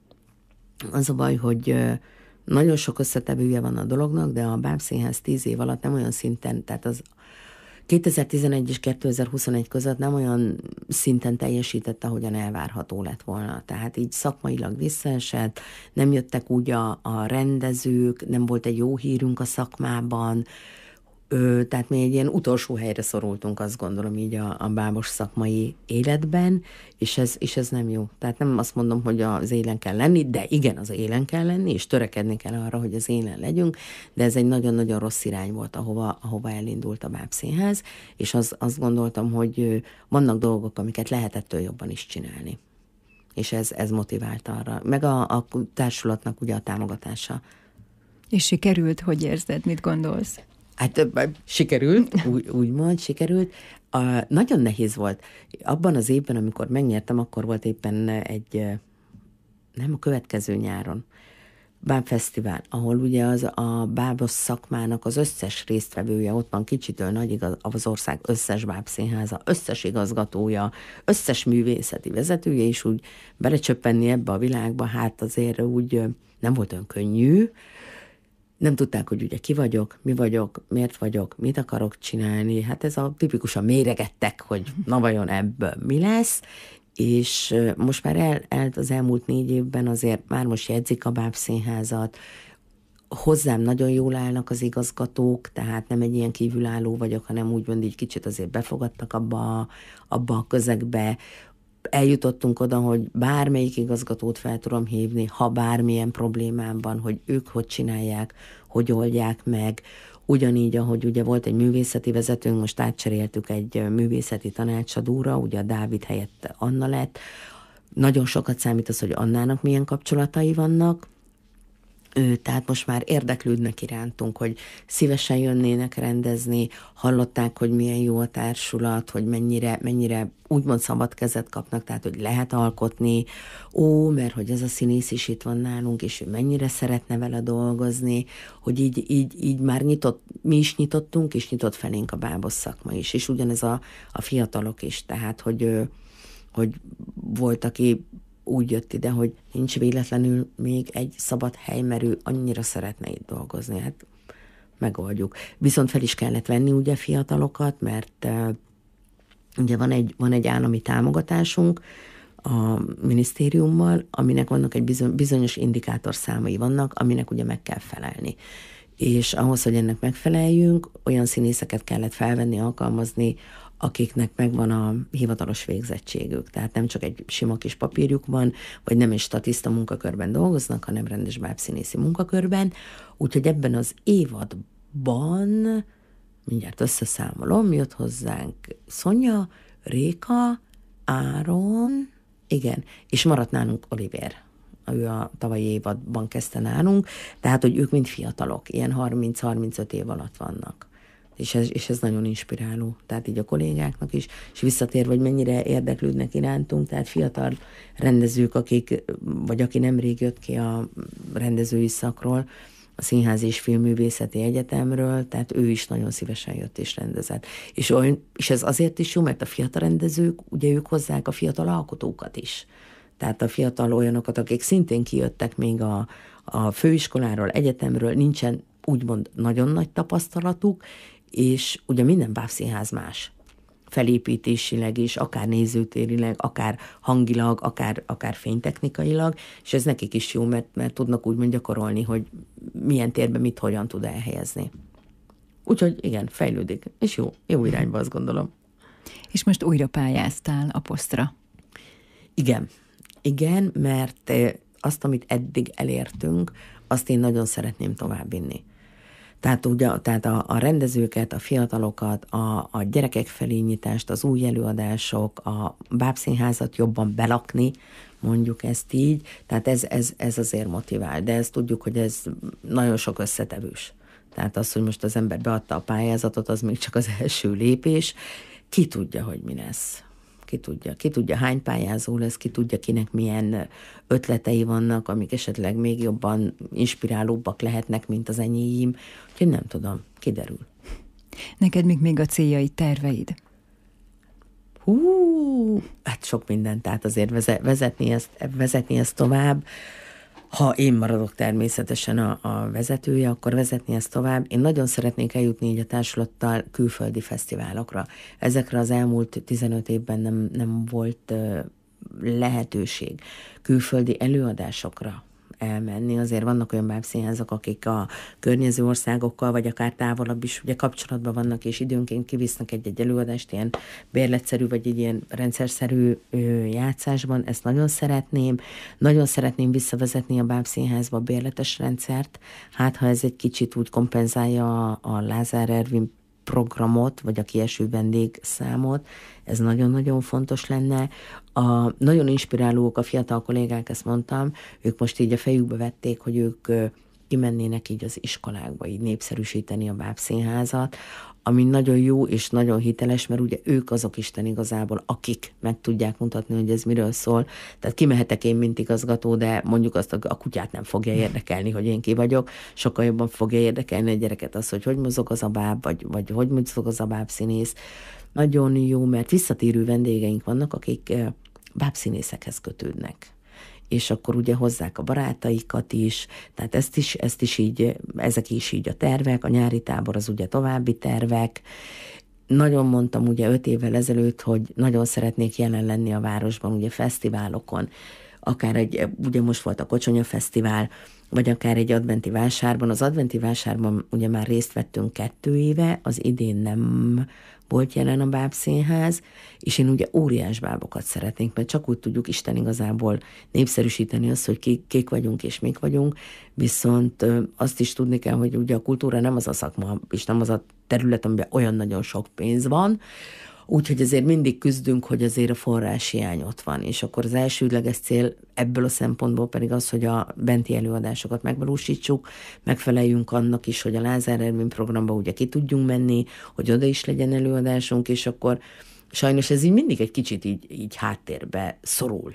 az a baj, hogy nagyon sok összetevője van a dolognak, de a Bábszínház 10 év alatt nem olyan szinten, tehát az 2011 és 2021 között nem olyan szinten teljesített, ahogyan elvárható lett volna. Tehát így szakmailag visszaesett, nem jöttek úgy a rendezők, nem volt egy jó hírünk a szakmában, tehát mi egy ilyen utolsó helyre szorultunk, azt gondolom így a bábos szakmai életben, és ez nem jó. Tehát nem azt mondom, hogy az élen kell lenni, de igen, az élen kell lenni, és törekedni kell arra, hogy az élen legyünk, de ez egy nagyon-nagyon rossz irány volt, ahova elindult a Bábszínház, és azt gondoltam, hogy vannak dolgok, amiket lehet ettől jobban is csinálni. És ez motivált arra. Meg a társulatnak ugye a támogatása. És sikerült? Hogy érzed? Mit gondolsz? Hát sikerült, úgymond sikerült. Nagyon nehéz volt. Abban az évben, amikor megnyertem, akkor volt éppen nem a következő nyáron, Bábfesztivál, ahol ugye a bábos szakmának az összes résztvevője, ott van kicsitől nagyig az ország összes bábszínháza, összes igazgatója, összes művészeti vezetője is úgy belecsöppenni ebbe a világba, hát azért úgy nem volt olyan könnyű. Nem tudták, hogy ugye ki vagyok, mi vagyok, miért vagyok, mit akarok csinálni. Hát ez a tipikusan méregettek, hogy na vajon ebből mi lesz. És most már az elmúlt 4 évben azért már most jegyzik a Bábszínházat. Hozzám nagyon jól állnak az igazgatók, tehát nem egy ilyen kívülálló vagyok, hanem úgymond így kicsit azért befogadtak abba a közegbe. Eljutottunk oda, hogy bármelyik igazgatót fel tudom hívni, ha bármilyen problémám van, hogy ők hogy csinálják, hogy oldják meg. Ugyanígy, ahogy ugye volt egy művészeti vezetőnk, most átcseréltük egy művészeti tanácsadóra, ugye a Dávid helyett Anna lett. Nagyon sokat számít az, hogy Annának milyen kapcsolatai vannak, tehát most már érdeklődnek irántunk, hogy szívesen jönnének rendezni, hallották, hogy milyen jó a társulat, hogy mennyire úgymond szabad kezet kapnak, tehát hogy lehet alkotni, mert hogy ez a színész is itt van nálunk, és ő mennyire szeretne vele dolgozni, hogy így már mi is nyitottunk, és nyitott felénk a bábos szakma is, és ugyanez a fiatalok is, tehát hogy volt, aki úgy jött ide, hogy nincs véletlenül még egy szabad hely, mert ő annyira szeretne itt dolgozni. Hát megoldjuk. Viszont fel is kellett venni ugye fiatalokat, mert ugye van egy állami támogatásunk a minisztériummal, aminek vannak egy bizonyos indikátorszámai vannak, aminek ugye meg kell felelni. És ahhoz, hogy ennek megfeleljünk, olyan színészeket kellett felvenni, alkalmazni, akiknek megvan a hivatalos végzettségük. Tehát nem csak egy sima kis papírjuk van, vagy nem egy statiszta munkakörben dolgoznak, hanem rendes bábszínészi munkakörben. Úgyhogy ebben az évadban, mindjárt összeszámolom, jött hozzánk Szonya, Réka, Áron, igen, és maradt nálunk Oliver. Ő a tavalyi évadban kezdte nálunk, tehát, hogy ők mind fiatalok, ilyen 30-35 év alatt vannak. És ez nagyon inspiráló, tehát így a kollégáknak is, és visszatérve, hogy mennyire érdeklődnek irántunk, tehát fiatal rendezők, aki nemrég jött ki a rendezői szakról, a Színházi és Filmművészeti Egyetemről, tehát ő is nagyon szívesen jött és rendezett. És ez azért is jó, mert a fiatal rendezők, ugye ők hozzák a fiatal alkotókat is. Tehát a fiatal olyanokat, akik szintén kijöttek még a főiskoláról, egyetemről, nincsen úgymond nagyon nagy tapasztalatuk, és ugye minden bábszínház más. Felépítésileg is, akár nézőtérileg, akár hangilag, akár fénytechnikailag, és ez nekik is jó, mert tudnak úgymond gyakorolni, hogy milyen térben mit hogyan tud elhelyezni. Úgyhogy igen, fejlődik, és jó irányba, azt gondolom. És most újra pályáztál a posztra. Igen, mert azt, amit eddig elértünk, azt én nagyon szeretném továbbvinni. Tehát a rendezőket, a fiatalokat, a gyerekek felé nyitást, az új előadások, a bábszínházat jobban belakni, mondjuk ezt így, tehát ez azért motivál, de ezt tudjuk, hogy ez nagyon sok összetevős. Tehát az, hogy most az ember beadta a pályázatot, az még csak az első lépés, ki tudja, hogy mi lesz. Ki tudja, hány pályázó lesz, ki tudja, kinek milyen ötletei vannak, amik esetleg még jobban inspirálóbbak lehetnek, mint az enyéim. Úgyhogy nem tudom, kiderül. Neked még a céljaid, terveid? Hát sok minden, tehát azért vezetni ezt tovább. Ha én maradok természetesen a vezetője, akkor vezetni ezt tovább. Én nagyon szeretnék eljutni így a társulattal külföldi fesztiválokra. Ezekre az elmúlt 15 évben nem volt lehetőség külföldi előadásokra elmenni. Azért vannak olyan bábszínházak, akik a környező országokkal, vagy akár távolabb is ugye kapcsolatban vannak, és időnként kivisznek egy előadást ilyen bérletszerű, vagy egy ilyen rendszerszerű játszásban. Ezt nagyon szeretném. Nagyon szeretném visszavezetni a bábszínházba a bérletes rendszert. Hát, ha ez egy kicsit úgy kompenzálja a Lázár Ervin programot, vagy a kieső vendégszámot, ez nagyon-nagyon fontos lenne. Nagyon inspirálók a fiatal kollégák, ezt mondtam, ők most így a fejükbe vették, hogy ők kimennének így az iskolákba, így népszerűsíteni a bábszínházat, ami nagyon jó és nagyon hiteles, mert ugye ők azok Isten igazából, akik meg tudják mutatni, hogy ez miről szól. Tehát kimehetek én, mint igazgató, de mondjuk azt a kutyát nem fogja érdekelni, hogy én ki vagyok. Sokkal jobban fogja érdekelni a gyereket az, hogy mozog az a báb, vagy hogy mozog az a bábszínész. Nagyon jó, mert visszatérő vendégeink vannak, akik bábszínészekhez kötődnek. És akkor ugye hozzák a barátaikat is, tehát ezt is így, ezek is így a tervek, a nyári tábor az ugye további tervek. Nagyon mondtam ugye 5 évvel ezelőtt, hogy nagyon szeretnék jelen lenni a városban, ugye fesztiválokon, akár ugye most volt a Kocsonya Fesztivál, vagy akár egy adventi vásárban. Az adventi vásárban ugye már részt vettünk 2 éve, az idén nem volt jelen a bábszínház, és én ugye óriás bábokat szeretnénk, mert csak úgy tudjuk Isten igazából népszerűsíteni azt, hogy kik vagyunk és mik vagyunk, viszont azt is tudni kell, hogy ugye a kultúra nem az a szakma, és nem az a terület, amiben olyan nagyon sok pénz van, úgyhogy azért mindig küzdünk, hogy azért a forráshiány ott van, és akkor az elsődleges cél ebből a szempontból pedig az, hogy a benti előadásokat megvalósítsuk, megfeleljünk annak is, hogy a Lázár Ervin programba ugye ki tudjunk menni, hogy oda is legyen előadásunk, és akkor sajnos ez így mindig egy kicsit így háttérbe szorul.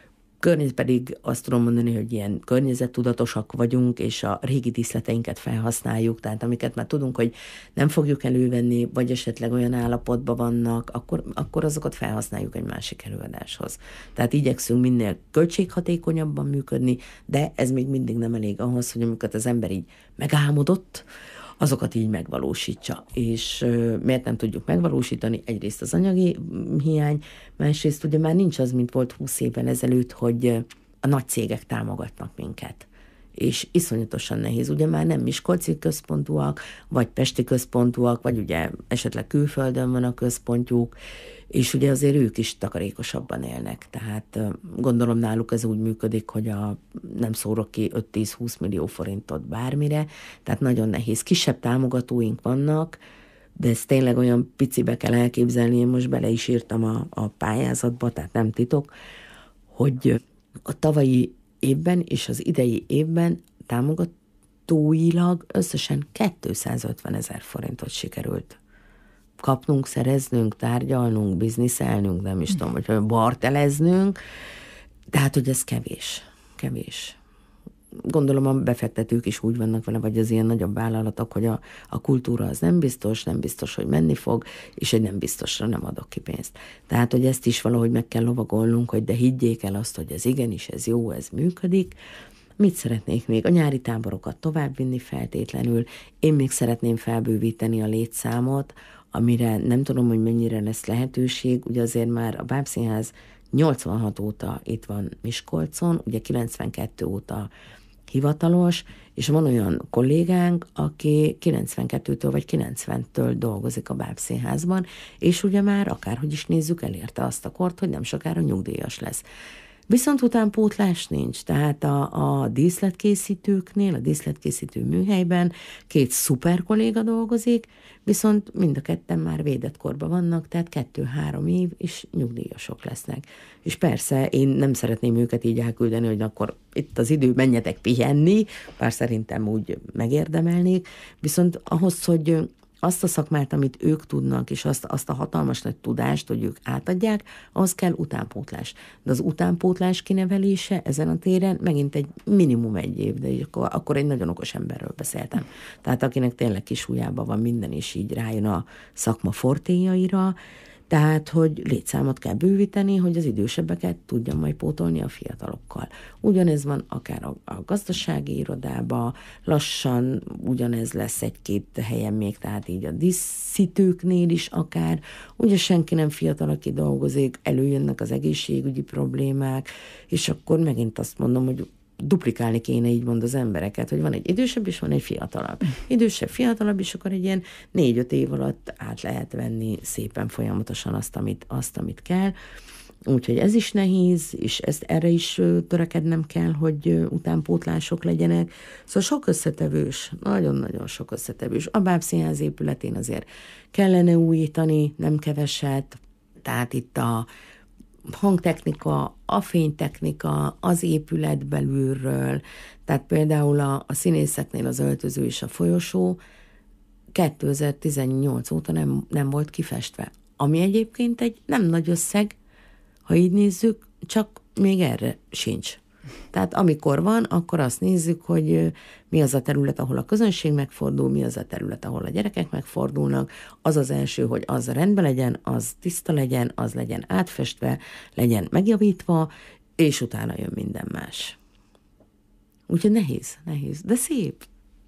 Pedig azt tudom mondani, hogy ilyen környezettudatosak vagyunk, és a régi díszleteinket felhasználjuk, tehát amiket már tudunk, hogy nem fogjuk elővenni, vagy esetleg olyan állapotban vannak, akkor azokat felhasználjuk egy másik előadáshoz. Tehát igyekszünk minél költséghatékonyabban működni, de ez még mindig nem elég ahhoz, hogy amiket az ember így megálmodott, azokat így megvalósítsa. És miért nem tudjuk megvalósítani? Egyrészt az anyagi hiány, másrészt ugye már nincs az, mint volt 20 évvel ezelőtt, hogy a nagy cégek támogatnak minket. És iszonyatosan nehéz. Ugye már nem miskolci központúak, vagy pesti központúak, vagy ugye esetleg külföldön van a központjuk, és ugye azért ők is takarékosabban élnek. Tehát gondolom náluk ez úgy működik, hogy nem szórok ki 5-10-20 millió forintot bármire, tehát nagyon nehéz. Kisebb támogatóink vannak, de ezt tényleg olyan picibe kell elképzelni, én most bele is írtam a pályázatba, tehát nem titok, hogy a tavalyi évben és az idei évben támogatóilag összesen 250 000 forintot sikerült kapnunk, szereznünk, tárgyalnunk, bizniszelnünk, nem is tudom, hogy barteleznünk, tehát, hogy ez kevés. Gondolom a befektetők is úgy vannak vele, vagy az ilyen nagyobb vállalatok, hogy a kultúra az nem biztos, hogy menni fog, és egy nem biztosra nem adok ki pénzt. Tehát, hogy ezt is valahogy meg kell lovagolnunk, hogy de higgyék el azt, hogy ez igenis, ez jó, ez működik. Mit szeretnék még? A nyári táborokat továbbvinni feltétlenül. Én még szeretném felbővíteni a létszámot, amire nem tudom, hogy mennyire lesz lehetőség. Ugye azért már a Bábszínház 86 óta itt van Miskolcon, ugye 92 óta hivatalos, és van olyan kollégánk, aki 92-től vagy 90-től dolgozik a Bábszínházban, és ugye már akárhogy is nézzük, elérte azt a kort, hogy nem sokára nyugdíjas lesz. Viszont utánpótlás nincs, tehát a díszletkészítőknél, a díszletkészítő műhelyben 2 szuper kolléga dolgozik, viszont mind a ketten már védett korban vannak, tehát 2-3 év, és nyugdíjasok lesznek. És persze én nem szeretném őket így elküldeni, hogy akkor itt az idő, menjetek pihenni, bár szerintem úgy megérdemelnék, viszont ahhoz, hogy azt a szakmát, amit ők tudnak, és azt a hatalmas nagy tudást, hogy ők átadják, ahhoz kell utánpótlás. De az utánpótlás kinevelése ezen a téren megint egy minimum 1 év, de akkor egy nagyon okos emberről beszéltem. Tehát akinek tényleg kis ujjában van minden, és így rájön a szakma fortéjaira, tehát, hogy létszámot kell bővíteni, hogy az idősebbeket tudjam majd pótolni a fiatalokkal. Ugyanez van akár a gazdasági irodában, lassan ugyanez lesz 1-2 helyen még, tehát így a díszítőknél is akár. Ugye senki nem fiatal, aki dolgozik, előjönnek az egészségügyi problémák, és akkor megint azt mondom, hogy duplikálni kéne, így mond az embereket, hogy van egy idősebb, és van egy fiatalabb. Idősebb, fiatalabb, és akkor egy ilyen 4-5 év alatt át lehet venni szépen folyamatosan azt, amit kell. Úgyhogy ez is nehéz, és erre is törekednem kell, hogy utánpótlások legyenek. Szóval sok összetevős, nagyon-nagyon sok összetevős. A Bábszínház épületén azért kellene újítani, nem keveset, tehát itt a hangtechnika, a fénytechnika, az épület belülről, tehát például a színészeknél az öltöző és a folyosó 2018 óta nem volt kifestve. Ami egyébként egy nem nagy összeg, ha így nézzük, csak még erre sincs. Tehát amikor van, akkor azt nézzük, hogy mi az a terület, ahol a közönség megfordul, mi az a terület, ahol a gyerekek megfordulnak. Az az első, hogy az rendben legyen, az tiszta legyen, az legyen átfestve, legyen megjavítva, és utána jön minden más. Úgyhogy nehéz, de szép.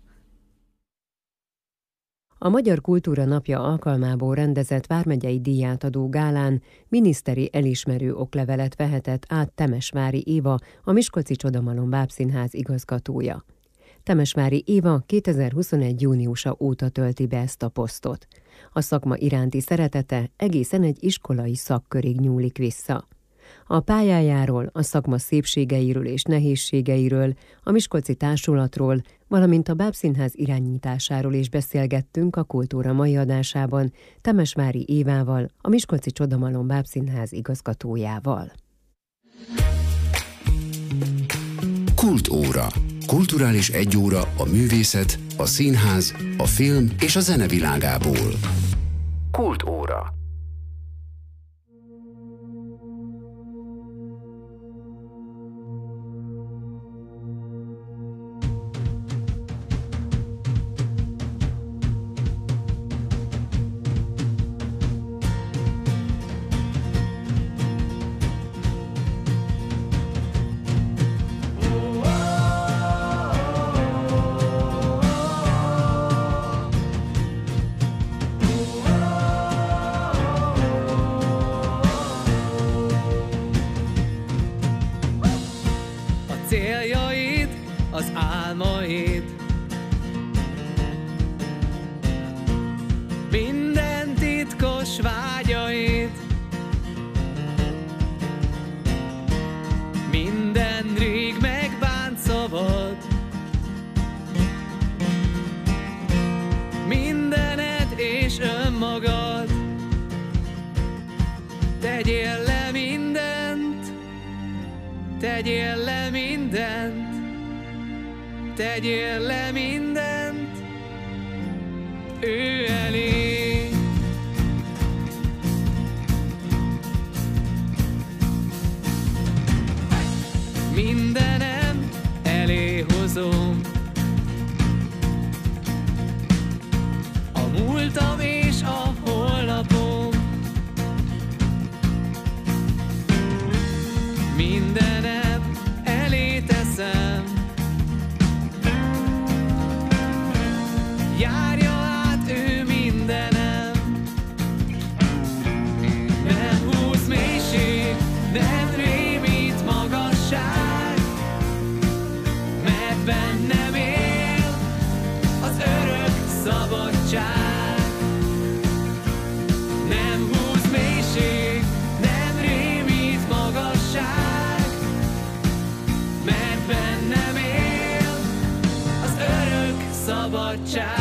A Magyar Kultúra Napja alkalmából rendezett vármegyei díjátadó gálán miniszteri elismerő oklevelet vehetett át Temesvári Éva, a Miskolci Csodamalom Bábszínház igazgatója. Temesvári Éva 2021. júniusa óta tölti be ezt a posztot. A szakma iránti szeretete egészen egy iskolai szakkörig nyúlik vissza. A pályájáról, a szakma szépségeiről és nehézségeiről, a Miskolci Társulatról, valamint a Bábszínház irányításáról is beszélgettünk a Kultúra mai adásában Temesvári Évával, a Miskolci Csodamalom Bábszínház igazgatójával. Kultóra. Kulturális egyóra a művészet, a színház, a film és a zene világából. Kultóra. Céljaid, az álmaid, minden titkos vágyaid, minden rég megbánt szavad, mindened és önmagad, tegyél le mindent, tegyél le mindent, tegyél le mindent, ő elé. Mindenem elé hozom, a múltam és a holnapom, mindenem elé teszem, járja át ő mindenem. Nem húz mélység, nem rémít magasság, mert bennem él az örök szabadság. Nem húz mélység, nem rémít magasság, mert bennem él az örök szabadság.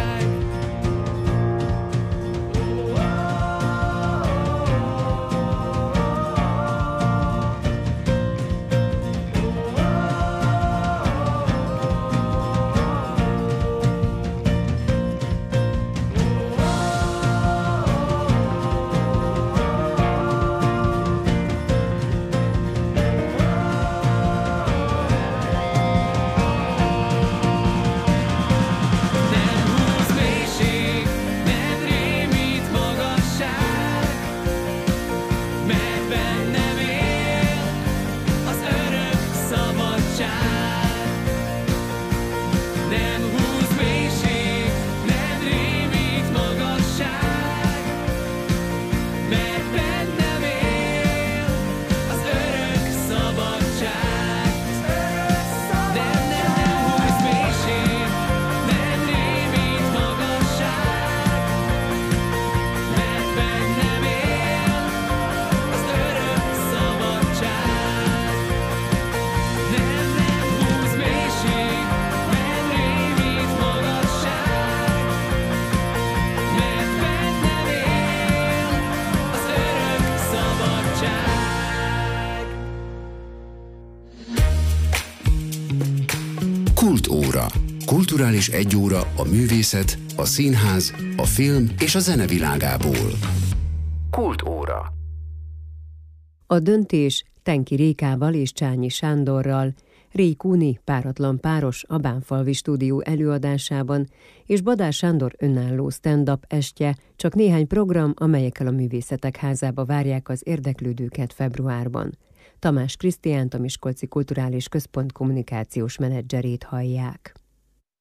Kultóra. Kulturális egyóra a művészet, a színház, a film és a zene világából. Kultóra. A döntés Tenki Rékával és Csányi Sándorral, Réj Kúni páratlan páros a Bánfalvi stúdió előadásában, és Badár Sándor önálló stand-up estje, csak néhány program, amelyekkel a Művészetek Házába várják az érdeklődőket februárban. Tamás Krisztiánt, a Miskolci Kulturális Központ kommunikációs menedzserét hallják.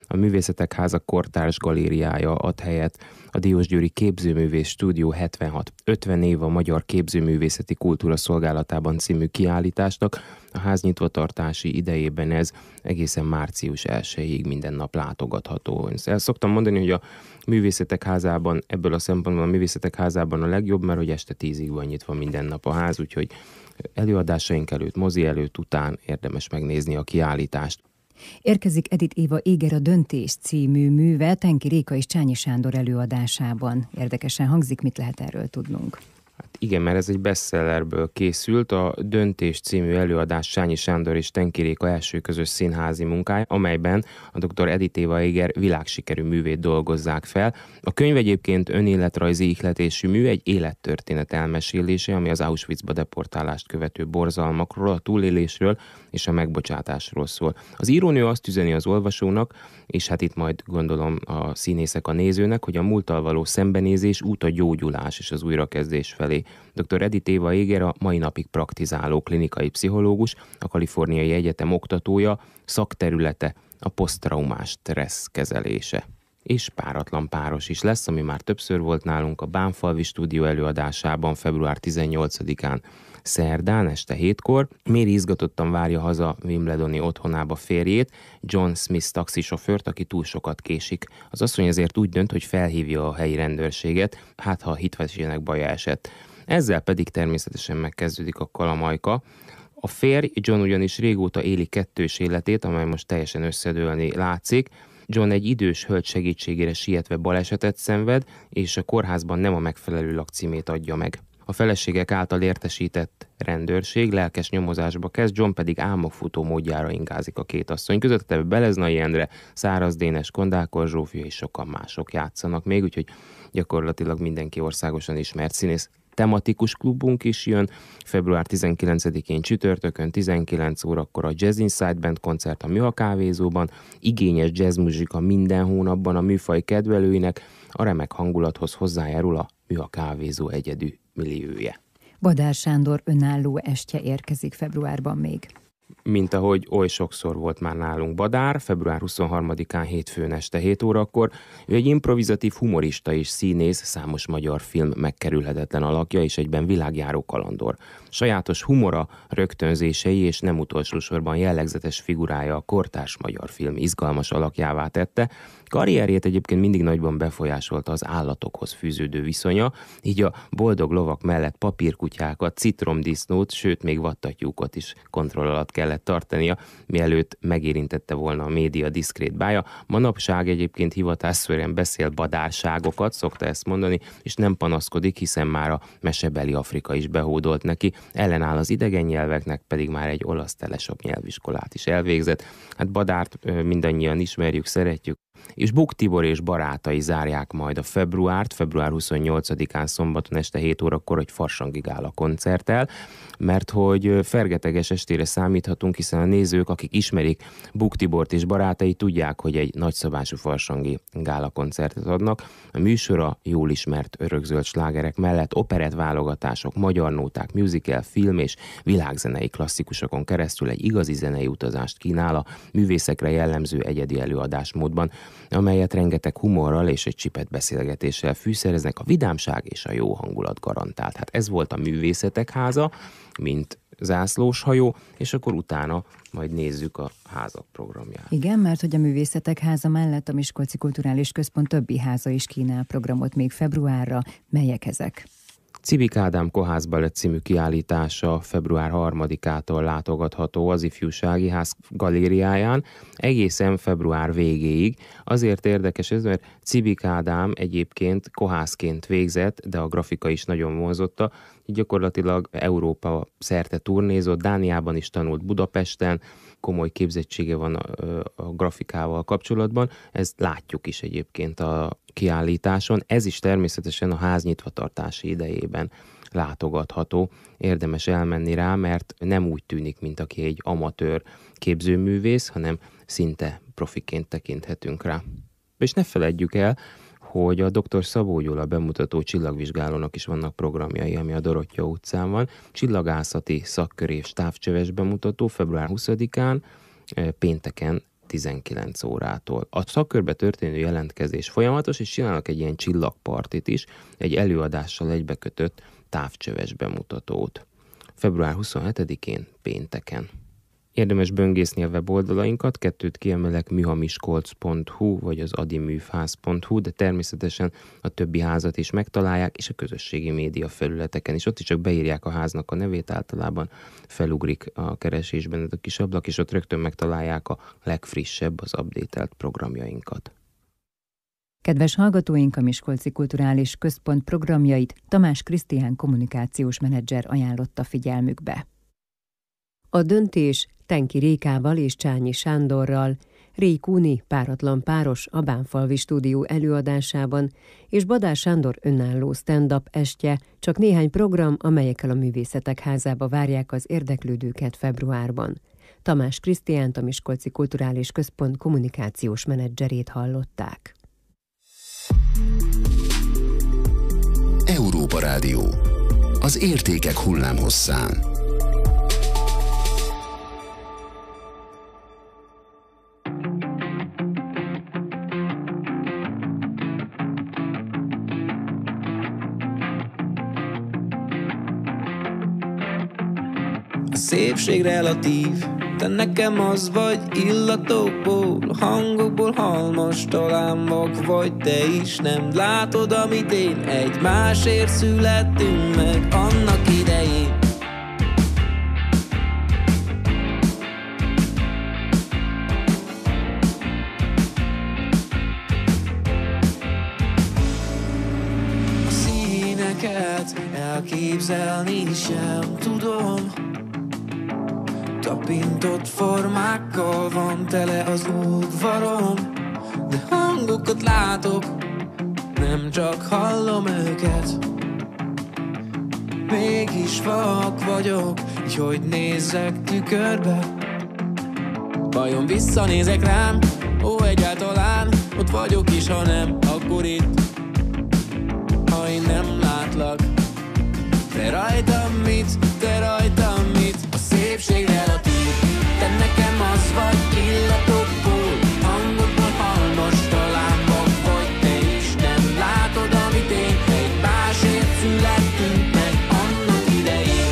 A Művészetek Háza Kortárs Galériája ad helyet a Diósgyőri Képzőművész Stúdió 76 50 év a magyar képzőművészeti kultúra szolgálatában című kiállításnak. A ház nyitvatartási idejében ez egészen március 1-ig minden nap látogatható. El szoktam mondani, hogy a Művészetek Házában, ebből a szempontból a Művészetek Házában a legjobb, mert hogy este 10-ig van nyitva minden nap a ház, úgyhogy előadásaink előtt, mozi előtt, után érdemes megnézni a kiállítást. Érkezik Edith Éva Éger a Döntés című műve Tenki Réka és Csányi Sándor előadásában. Érdekesen hangzik, mit lehet erről tudnunk? Hát igen, mert ez egy bestsellerből készült, a Döntés című előadás Csányi Sándor és Tenki Réka első közös színházi munkája, amelyben a dr. Edith Éva Éger világsikerű művét dolgozzák fel. A könyv egyébként önéletrajzi ihletésű mű, egy élettörténet elmesélése, ami az Auschwitzba deportálást követő borzalmakról, a túlélésről és a megbocsátásról szól. Az írónő azt üzeni az olvasónak, és hát itt majd gondolom a színészek a nézőnek, hogy a múlttal való szembenézés út a gyógyulás és az újrakezdés felé. Dr. Edith Éva Éger a mai napig praktizáló klinikai pszichológus, a Kaliforniai Egyetem oktatója, szakterülete a poszttraumás stressz kezelése. És páratlan páros is lesz, ami már többször volt nálunk a Bánfalvi stúdió előadásában február 18-án szerdán este 7-kor. Méri izgatottan várja haza Wimbledoni otthonába férjét, John Smith taxisofőrt, aki túl sokat késik. Az asszony ezért úgy dönt, hogy felhívja a helyi rendőrséget, hát ha a hitvesének baja esett. Ezzel pedig természetesen megkezdődik a kalamajka. A férj, John ugyanis régóta éli kettős életét, amely most teljesen összedőlni látszik. John egy idős hölgy segítségére sietve balesetet szenved, és a kórházban nem a megfelelő lakcímét adja meg. A feleségek által értesített rendőrség lelkes nyomozásba kezd, John pedig álmokfutó módjára ingázik a két asszony között, ebbe Beleznai Endre, Száraz Dénes, Kondákor Zsófia és sokan mások játszanak még, úgyhogy gyakorlatilag mindenki országosan ismert színész. Tematikus klubunk is jön, február 19-én csütörtökön 19 órakor a Jazz Inside Band koncert a Műha kávézóban, igényes jazzmuzsika minden hónapban a műfaj kedvelőinek, a remek hangulathoz hozzájárul a Műha kávézó egyedű milliója. Badár Sándor önálló estje érkezik februárban még. Mint ahogy oly sokszor volt már nálunk Badár, február 23-án hétfőn este 7 órakor. Ő egy improvizatív humorista és színész, számos magyar film megkerülhetetlen alakja és egyben világjáró kalandor. Sajátos humora, rögtönzései és nem utolsó sorban jellegzetes figurája a kortárs magyar film izgalmas alakjává tette. Karrierjét egyébként mindig nagyban befolyásolta az állatokhoz fűződő viszonya, így a boldog lovak mellett papírkutyákat, citromdisznót, sőt még vattatyúkot is kontroll alatt kellett tartania, mielőtt megérintette volna a média diszkrét bája. Manapság egyébként hivatásszerűen beszél badárságokat, szokta ezt mondani, és nem panaszkodik, hiszen már a mesebeli Afrika is behódolt neki, ellenáll az idegen nyelveknek, pedig már egy olasz telesop nyelviskolát is elvégzett. Hát Badárt mindannyian ismerjük, szeretjük, és Buk Tibor és barátai zárják majd a februárt, február 28-án szombaton este 7 órakor egy farsangi gála koncerttel, mert hogy fergeteges estére számíthatunk, hiszen a nézők, akik ismerik Buk Tibort és barátai, tudják, hogy egy nagyszabású farsangi gála koncertet adnak. A műsora jól ismert örökzöld slágerek mellett operett válogatások, magyar nóták, musical, film és világzenei klasszikusokon keresztül egy igazi zenei utazást kínál a művészekre jellemző egyedi előadásmódban, amelyet rengeteg humorral és egy csipet beszélgetéssel fűszereznek, a vidámság és a jó hangulat garantált. Hát ez volt a Művészetek Háza, mint zászlós hajó, és akkor utána majd nézzük a házak programját. Igen, mert hogy a Művészetek Háza mellett a Miskolci Kulturális Központ többi háza is kínál programot még februárra. Melyek ezek? Civik Ádám Kohászbalett című kiállítása február 3-ától látogatható az Ifjúsági Ház galériáján, egészen február végéig. Azért érdekes ez, mert Civik Ádám egyébként kohászként végzett, de a grafika is nagyon vonzotta, így gyakorlatilag Európa szerte turnézott, Dániában is tanult, Budapesten, komoly képzettsége van a grafikával kapcsolatban, ezt látjuk is egyébként a kiállításon. Ez is természetesen a ház nyitvatartási idejében látogatható. Érdemes elmenni rá, mert nem úgy tűnik, mint aki egy amatőr képzőművész, hanem szinte profiként tekinthetünk rá. És ne feledjük el, hogy a dr. Szabó Gyula bemutató csillagvizsgálónak is vannak programjai, ami a Dorottya utcán van. Csillagászati szakkör és távcsöves bemutató február 20-án, pénteken 19 órától. A szakkörbe történő jelentkezés folyamatos, és csinálnak egy ilyen csillagpartit is, egy előadással egybekötött távcsöves bemutatót. Február 27-én, pénteken. Érdemes böngészni a weboldalainkat, 2 kiemelek, műhamiskolc.hu vagy az adiművház.hu, de természetesen a többi házat is megtalálják, és a közösségi média felületeken is. Ott is csak beírják a háznak a nevét, általában felugrik a keresésben a kis ablak, és ott rögtön megtalálják a legfrissebb, az updatelt programjainkat. Kedves hallgatóink, a Miskolci Kulturális Központ programjait Tamás Krisztián kommunikációs menedzser ajánlotta figyelmükbe. A döntés Tenki Rékával és Csányi Sándorral, Réj Kúni páratlan páros a Bánfalvi stúdió előadásában és Badár Sándor önálló stand-up estje csak néhány program, amelyekkel a Művészetek Házába várják az érdeklődőket februárban. Tamás Krisztiánt, a Miskolci Kulturális Központ kommunikációs menedzserét hallották. Európa Rádió. Az értékek hullámhosszán. A szépség relatív, te nekem az vagy, illatokból, hangokból halmos, talán vak vagy te is, nem látod, amit én, egymásért születtünk meg annak idején. A színeket elképzelni sem tudom, tapintott formákkal van tele az udvarom, de hangokat látok, nem csak hallom őket. Mégis vak vagyok, így hogy nézzek tükörbe. Vajon visszanézek rám? Ó, egyáltalán ott vagyok is, ha nem, akkor itt. Ha én nem látlak, te rajtam mit, te rajtam mit? A szépség relatív, te nekem az vagy, illatokból, hangokból halmos, talán vak vagy te is, nem látod, amit én, egymásért születtünk meg annak idején.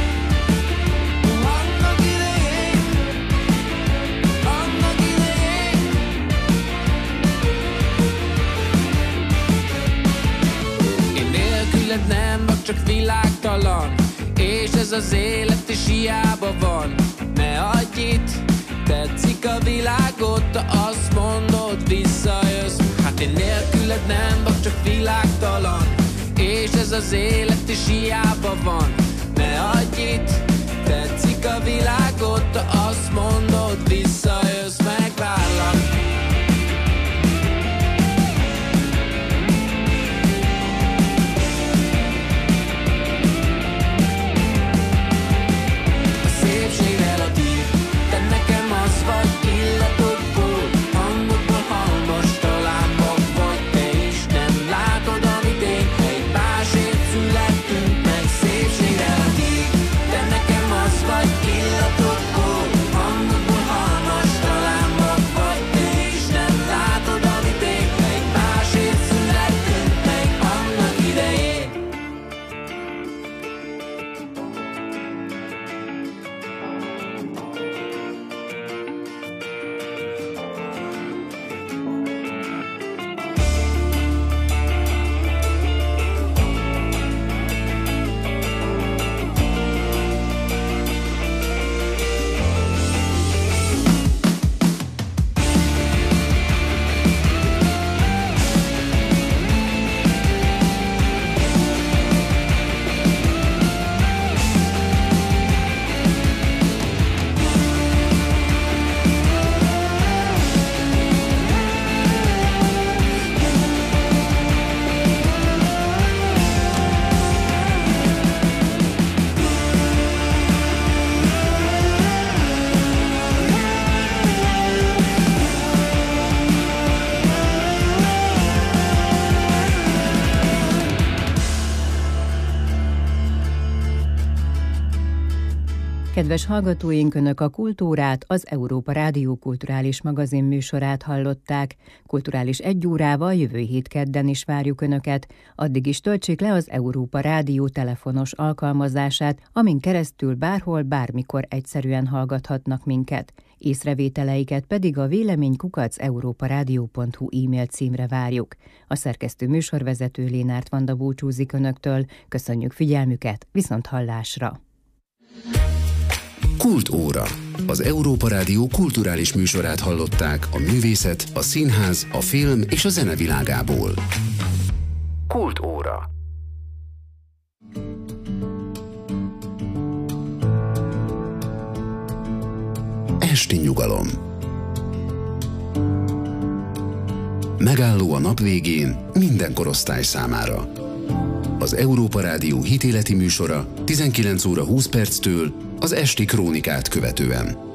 Annak idején, annak idején. Én nélküled nem vagy, csak világtalan, és ez az élet is hiába van. Ne adj itt, tetszik a világot, te azt mondod, visszajössz. Hát én nélküled nem vagy, csak világtalan, és ez az élet is hiába van. Ne adj itt, tetszik a világot, te azt mondod, visszajössz, megvárlak. Vagy Kedves hallgatóink, Önök a Kultúrát, az Európa Rádió kulturális magazin műsorát hallották. Kulturális 1 órával jövő hét kedden is várjuk Önöket. Addig is töltsék le az Európa Rádió telefonos alkalmazását, amin keresztül bárhol, bármikor egyszerűen hallgathatnak minket. Észrevételeiket pedig a vélemény@europaradio.hu e-mail címre várjuk. A szerkesztő műsorvezető Lénárt Vanda búcsúzik Önöktől. Köszönjük figyelmüket, viszonthallásra! Kultóra. Az Európa Rádió kulturális műsorát hallották a művészet, a színház, a film és a zene világából. Kultóra. Esti nyugalom. Megálló a nap végén minden korosztály számára. Az Európa Rádió hitéleti műsora 19 óra 20 perctől az esti krónikát követően.